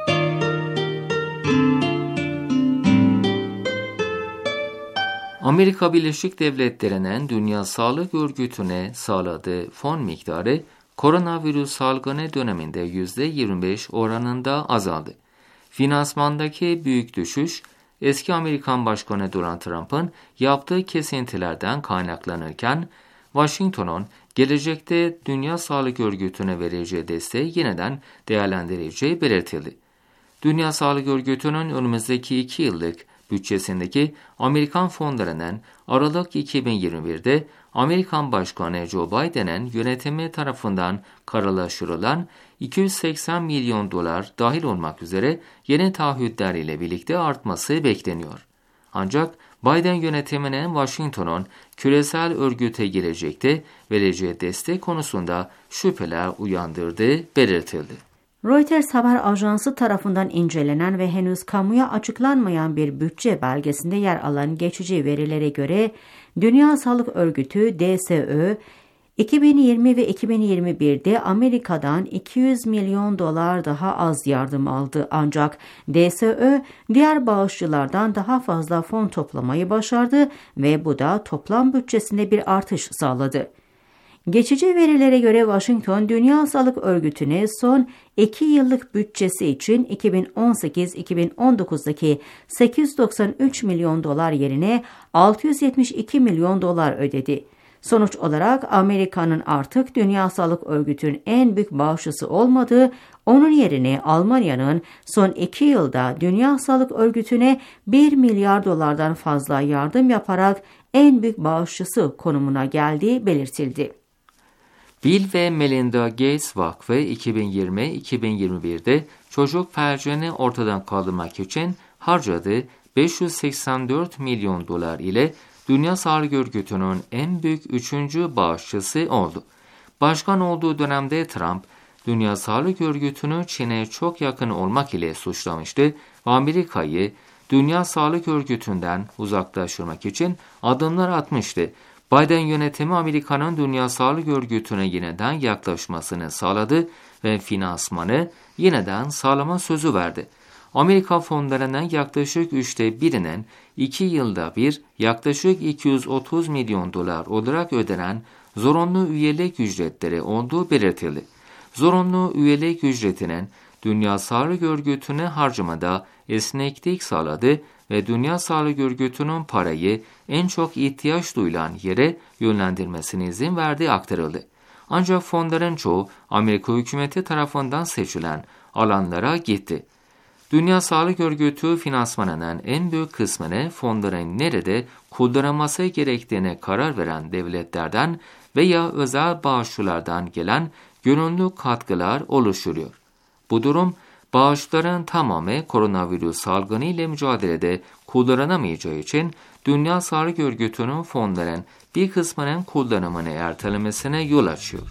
Amerika Birleşik Devletleri'nin Dünya Sağlık Örgütü'ne sağladığı fon miktarı koronavirüs salgını döneminde %25 oranında azaldı. Finansmandaki büyük düşüş, eski Amerikan Başkanı Donald Trump'ın yaptığı kesintilerden kaynaklanırken, Washington'un gelecekte Dünya Sağlık Örgütü'ne vereceği desteği yeniden değerlendireceği belirtildi. Dünya Sağlık Örgütü'nün önümüzdeki 2 yıllık bütçesindeki Amerikan fonlarının Aralık 2021'de Amerikan Başkanı Joe Biden'in yönetimi tarafından kararlaştırılan 280 milyon dolar dahil olmak üzere yeni taahhütler ile birlikte artması bekleniyor. Ancak Biden yönetiminin Washington'un küresel örgüte gelecekte vereceği destek konusunda şüpheler uyandırdığı belirtildi. Reuters haber ajansı tarafından incelenen ve henüz kamuya açıklanmayan bir bütçe belgesinde yer alan geçici verilere göre Dünya Sağlık Örgütü DSÖ 2020 ve 2021'de Amerika'dan 200 milyon dolar daha az yardım aldı. Ancak DSÖ diğer bağışçılardan daha fazla fon toplamayı başardı ve bu da toplam bütçesinde bir artış sağladı. Geçici verilere göre Washington, Dünya Sağlık Örgütü'ne son 2 yıllık bütçesi için 2018-2019'daki 893 milyon dolar yerine 672 milyon dolar ödedi. Sonuç olarak Amerika'nın artık Dünya Sağlık Örgütü'nün en büyük bağışçısı olmadığı, onun yerine Almanya'nın son 2 yılda Dünya Sağlık Örgütü'ne 1 milyar dolardan fazla yardım yaparak en büyük bağışçısı konumuna geldiği belirtildi. Bill ve Melinda Gates Vakfı 2020-2021'de çocuk felcini ortadan kaldırmak için harcadığı 584 milyon dolar ile Dünya Sağlık Örgütü'nün en büyük 3. bağışçısı oldu. Başkan olduğu dönemde Trump, Dünya Sağlık Örgütü'nü Çin'e çok yakın olmak ile suçlamıştı ve Amerika'yı Dünya Sağlık Örgütü'nden uzaklaştırmak için adımlar atmıştı. Biden yönetimi Amerika'nın Dünya Sağlık Örgütü'ne yeniden yaklaşmasını sağladı ve finansmanı yeniden sağlama sözü verdi. Amerika fonlarının yaklaşık 1/3'inin 2 yılda bir yaklaşık 230 milyon dolar olarak ödenen zorunlu üyelik ücretleri olduğu belirtildi. Zorunlu üyelik ücretinin Dünya Sağlık Örgütü'ne harcamada esneklik sağladı ve Dünya Sağlık Örgütü'nün parayı en çok ihtiyaç duyulan yere yönlendirmesine izin verdiği aktarıldı. Ancak fonların çoğu Amerika hükümeti tarafından seçilen alanlara gitti. Dünya Sağlık Örgütü finansmanının en büyük kısmını fonların nerede kullanılması gerektiğine karar veren devletlerden veya özel bağışçılardan gelen gönüllü katkılar oluşturuyor. Bu durum bağışların tamamı koronavirüs salgını ile mücadelede kullanılamayacağı için Dünya Sağlık Örgütü'nün fonların bir kısmının kullanımını ertelemesine yol açıyor.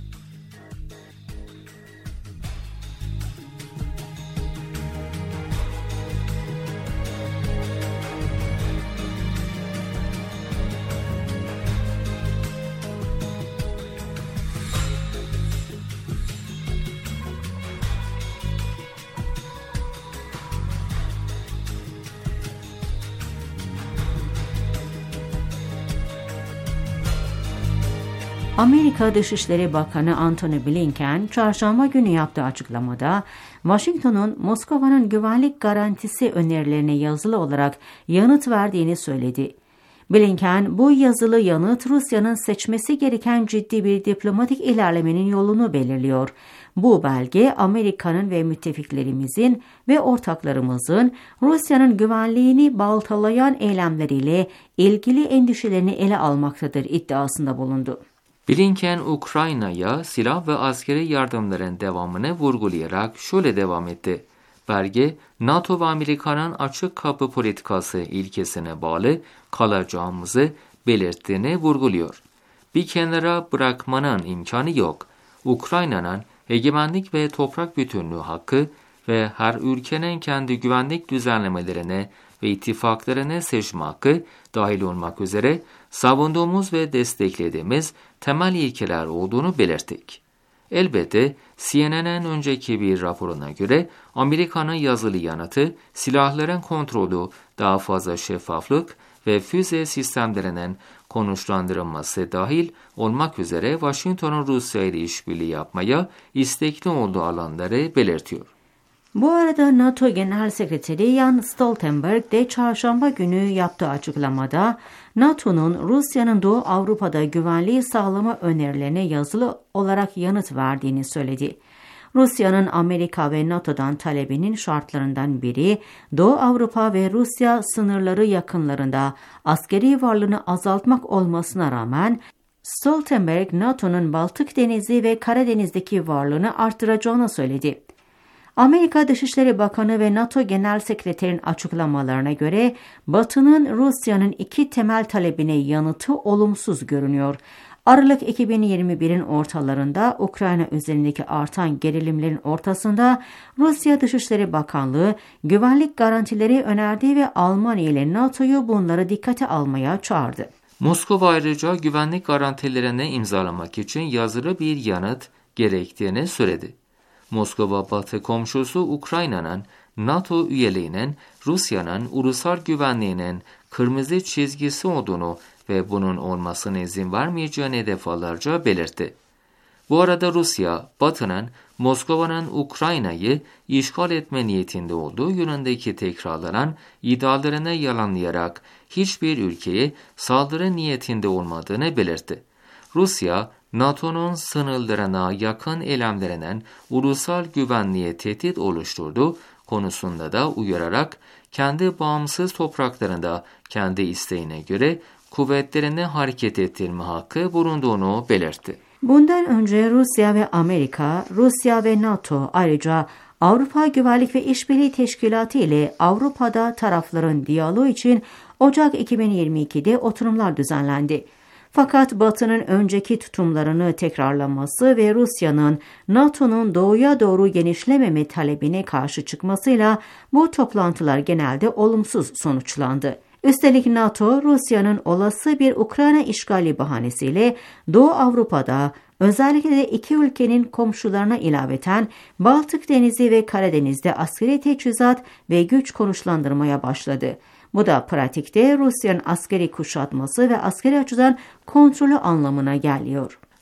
Amerika Dışişleri Bakanı Antony Blinken, çarşamba günü yaptığı açıklamada, Washington'un Moskova'nın güvenlik garantisi önerilerine yazılı olarak yanıt verdiğini söyledi. Blinken, bu yazılı yanıt Rusya'nın seçmesi gereken ciddi bir diplomatik ilerlemenin yolunu belirliyor. Bu belge, Amerika'nın ve müttefiklerimizin ve ortaklarımızın Rusya'nın güvenliğini baltalayan eylemleriyle ilgili endişelerini ele almaktadır iddiasında bulundu. Blinken, Ukrayna'ya silah ve askeri yardımların devamını vurgulayarak şöyle devam etti. Belge, NATO ve Amerika'nın açık kapı politikası ilkesine bağlı kalacağımızı belirttiğini vurguluyor. Bir kenara bırakmanın imkanı yok. Ukrayna'nın egemenlik ve toprak bütünlüğü hakkı ve her ülkenin kendi güvenlik düzenlemelerine ve ittifaklarını seçme hakkı dahil olmak üzere savunduğumuz ve desteklediğimiz temel ilkeler olduğunu belirttik. Elbette CNN'in önceki bir raporuna göre Amerika'nın yazılı yanıtı silahların kontrolü, daha fazla şeffaflık ve füze sistemlerinin konuşlandırılması dahil olmak üzere Washington'un Rusya ile işbirliği yapmaya istekli olduğu alanları belirtiyor. Bu arada NATO Genel Sekreteri Jens Stoltenberg de çarşamba günü yaptığı açıklamada NATO'nun Rusya'nın Doğu Avrupa'da güvenliği sağlama önerilerine yazılı olarak yanıt verdiğini söyledi. Rusya'nın Amerika ve NATO'dan talebinin şartlarından biri Doğu Avrupa ve Rusya sınırları yakınlarında askeri varlığını azaltmak olmasına rağmen Stoltenberg NATO'nun Baltık Denizi ve Karadeniz'deki varlığını artıracağını söyledi. Amerika Dışişleri Bakanı ve NATO Genel Sekreterinin açıklamalarına göre Batı'nın Rusya'nın iki temel talebine yanıtı olumsuz görünüyor. Aralık 2021'in ortalarında Ukrayna üzerindeki artan gerilimlerin ortasında Rusya Dışişleri Bakanlığı güvenlik garantileri önerdi ve Almanya ile NATO'yu bunları dikkate almaya çağırdı. Moskova ayrıca güvenlik garantilerini imzalamak için yazılı bir yanıt gerektiğini söyledi. Moskova Batı komşusu Ukrayna'nın NATO üyeliğinin Rusya'nın ulusal güvenliğinin kırmızı çizgisi olduğunu ve bunun olmasına izin vermeyeceğini defalarca belirtti. Bu arada Rusya, Batı'nın Moskova'nın Ukrayna'yı işgal etme niyetinde olduğu yönündeki tekrarlanan iddialarını yalanlayarak hiçbir ülkeye saldırı niyetinde olmadığını belirtti. Rusya, NATO'nun sınırlarına yakın eylemlerinin ulusal güvenliğe tehdit oluşturduğu konusunda da uyararak kendi bağımsız topraklarında kendi isteğine göre kuvvetlerini hareket ettirme hakkı bulunduğunu belirtti. Bundan önce Rusya ve Amerika, Rusya ve NATO ayrıca Avrupa Güvenlik ve İşbirliği Teşkilatı ile Avrupa'da tarafların diyaloğu için Ocak 2022'de oturumlar düzenlendi. Fakat Batı'nın önceki tutumlarını tekrarlaması ve Rusya'nın NATO'nun doğuya doğru genişlememe talebine karşı çıkmasıyla bu toplantılar genelde olumsuz sonuçlandı. Üstelik NATO, Rusya'nın olası bir Ukrayna işgali bahanesiyle Doğu Avrupa'da özellikle de iki ülkenin komşularına ilaveten Baltık Denizi ve Karadeniz'de askeri teçhizat ve güç konuşlandırmaya başladı. Bu da pratikte Rusya'nın askeri kuşatması ve askeri açıdan kontrolü anlamına geliyor.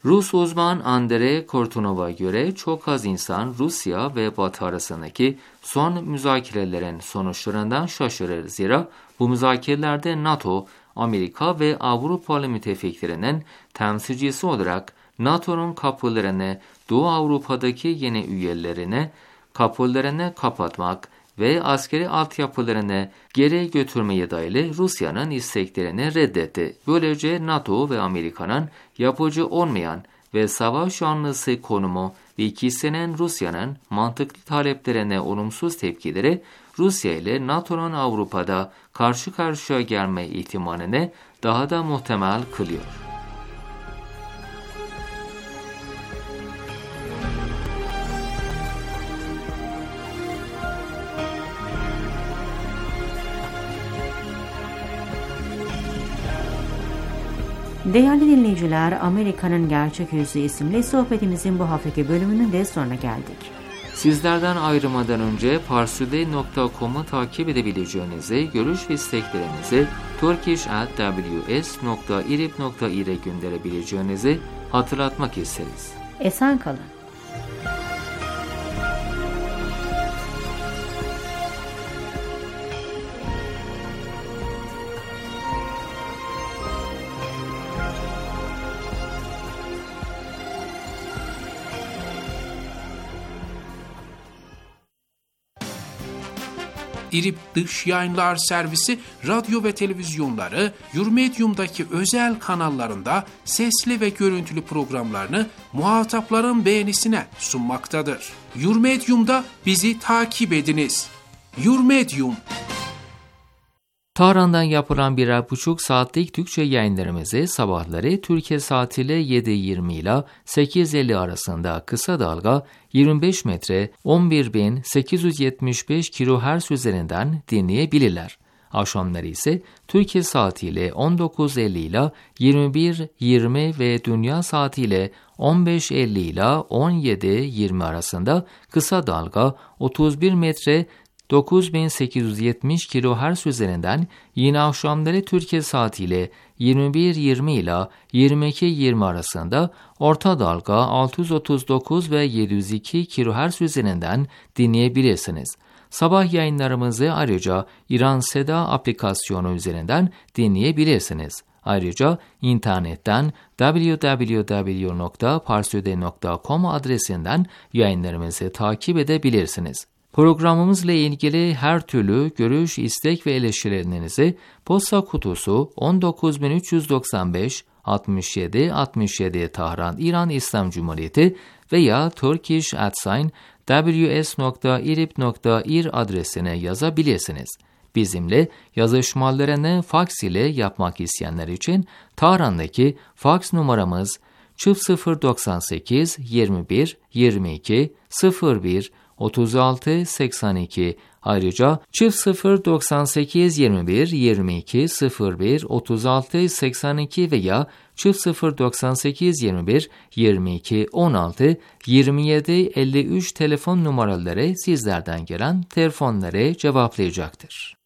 Rus uzman Andrei Kortunov'a göre çok az insan Rusya ve Batı arasındaki son müzakerelerin sonuçlarından şaşırır. Zira bu müzakerelerde NATO, Amerika ve Avrupalı müttefiklerinin temsilcisi olarak NATO'nun kapılarını Doğu Avrupa'daki yeni üyelerine kapılarını kapatmak ve askeri altyapılarını geri götürmeye dayalı Rusya'nın isteklerini reddetti. Böylece NATO ve Amerika'nın yapıcı olmayan ve savaş yanlısı konumu ve ikisinin Rusya'nın mantıklı taleplerine olumsuz tepkileri Rusya ile NATO'nun Avrupa'da karşı karşıya gelme ihtimalini daha da muhtemel kılıyor. Değerli dinleyiciler, Amerika'nın Gerçek Yüzü isimli sohbetimizin bu haftaki bölümünün de sonuna geldik. Sizlerden ayrılmadan önce parstoday.com'u takip edebileceğinizi, görüş ve isteklerinizi turkish@ws.irib.ir'e gönderebileceğinizi hatırlatmak isteriz. Esen kalın. İRİB Dış Yayınlar Servisi radyo ve televizyonları Yurmedyum'daki özel kanallarında sesli ve görüntülü programlarını muhatapların beğenisine sunmaktadır. Yurmedyum'da bizi takip ediniz. Yurmedyum. Tahran'dan yapılan 1,5 saatlik Türkçe yayınlarımızı sabahları Türkiye saatiyle 7:20 ile 8:50 arasında kısa dalga 25 metre 11.875 kHz üzerinden dinleyebilirler. Akşamları ise Türkiye saatiyle 19:50 ile 21:20 ve dünya saatiyle 15:50 ile 17:20 arasında kısa dalga 31 metre 9870 kHz üzerinden yine akşamları Türkiye saatiyle 21:20 ile 22:20 arasında orta dalga 639 ve 702 kHz üzerinden dinleyebilirsiniz. Sabah yayınlarımızı ayrıca İran Seda aplikasyonu üzerinden dinleyebilirsiniz. Ayrıca internetten www.parstoday.com adresinden yayınlarımızı takip edebilirsiniz. Programımızla ilgili her türlü görüş, istek ve eleştirilerinizi posta kutusu 19395 67 67 Tahran, İran İslam Cumhuriyeti veya turkish@ws.irib.ir adresine yazabilirsiniz. Bizimle yazışmalarını faks ile yapmak isteyenler için Tahran'daki faks numaramız 0098 21 22 01 36 82. Ayrıca 0098 21 22 01 36 82 veya 0098 21 22 16 27 53 telefon numaraları sizlerden gelen telefonları cevaplayacaktır.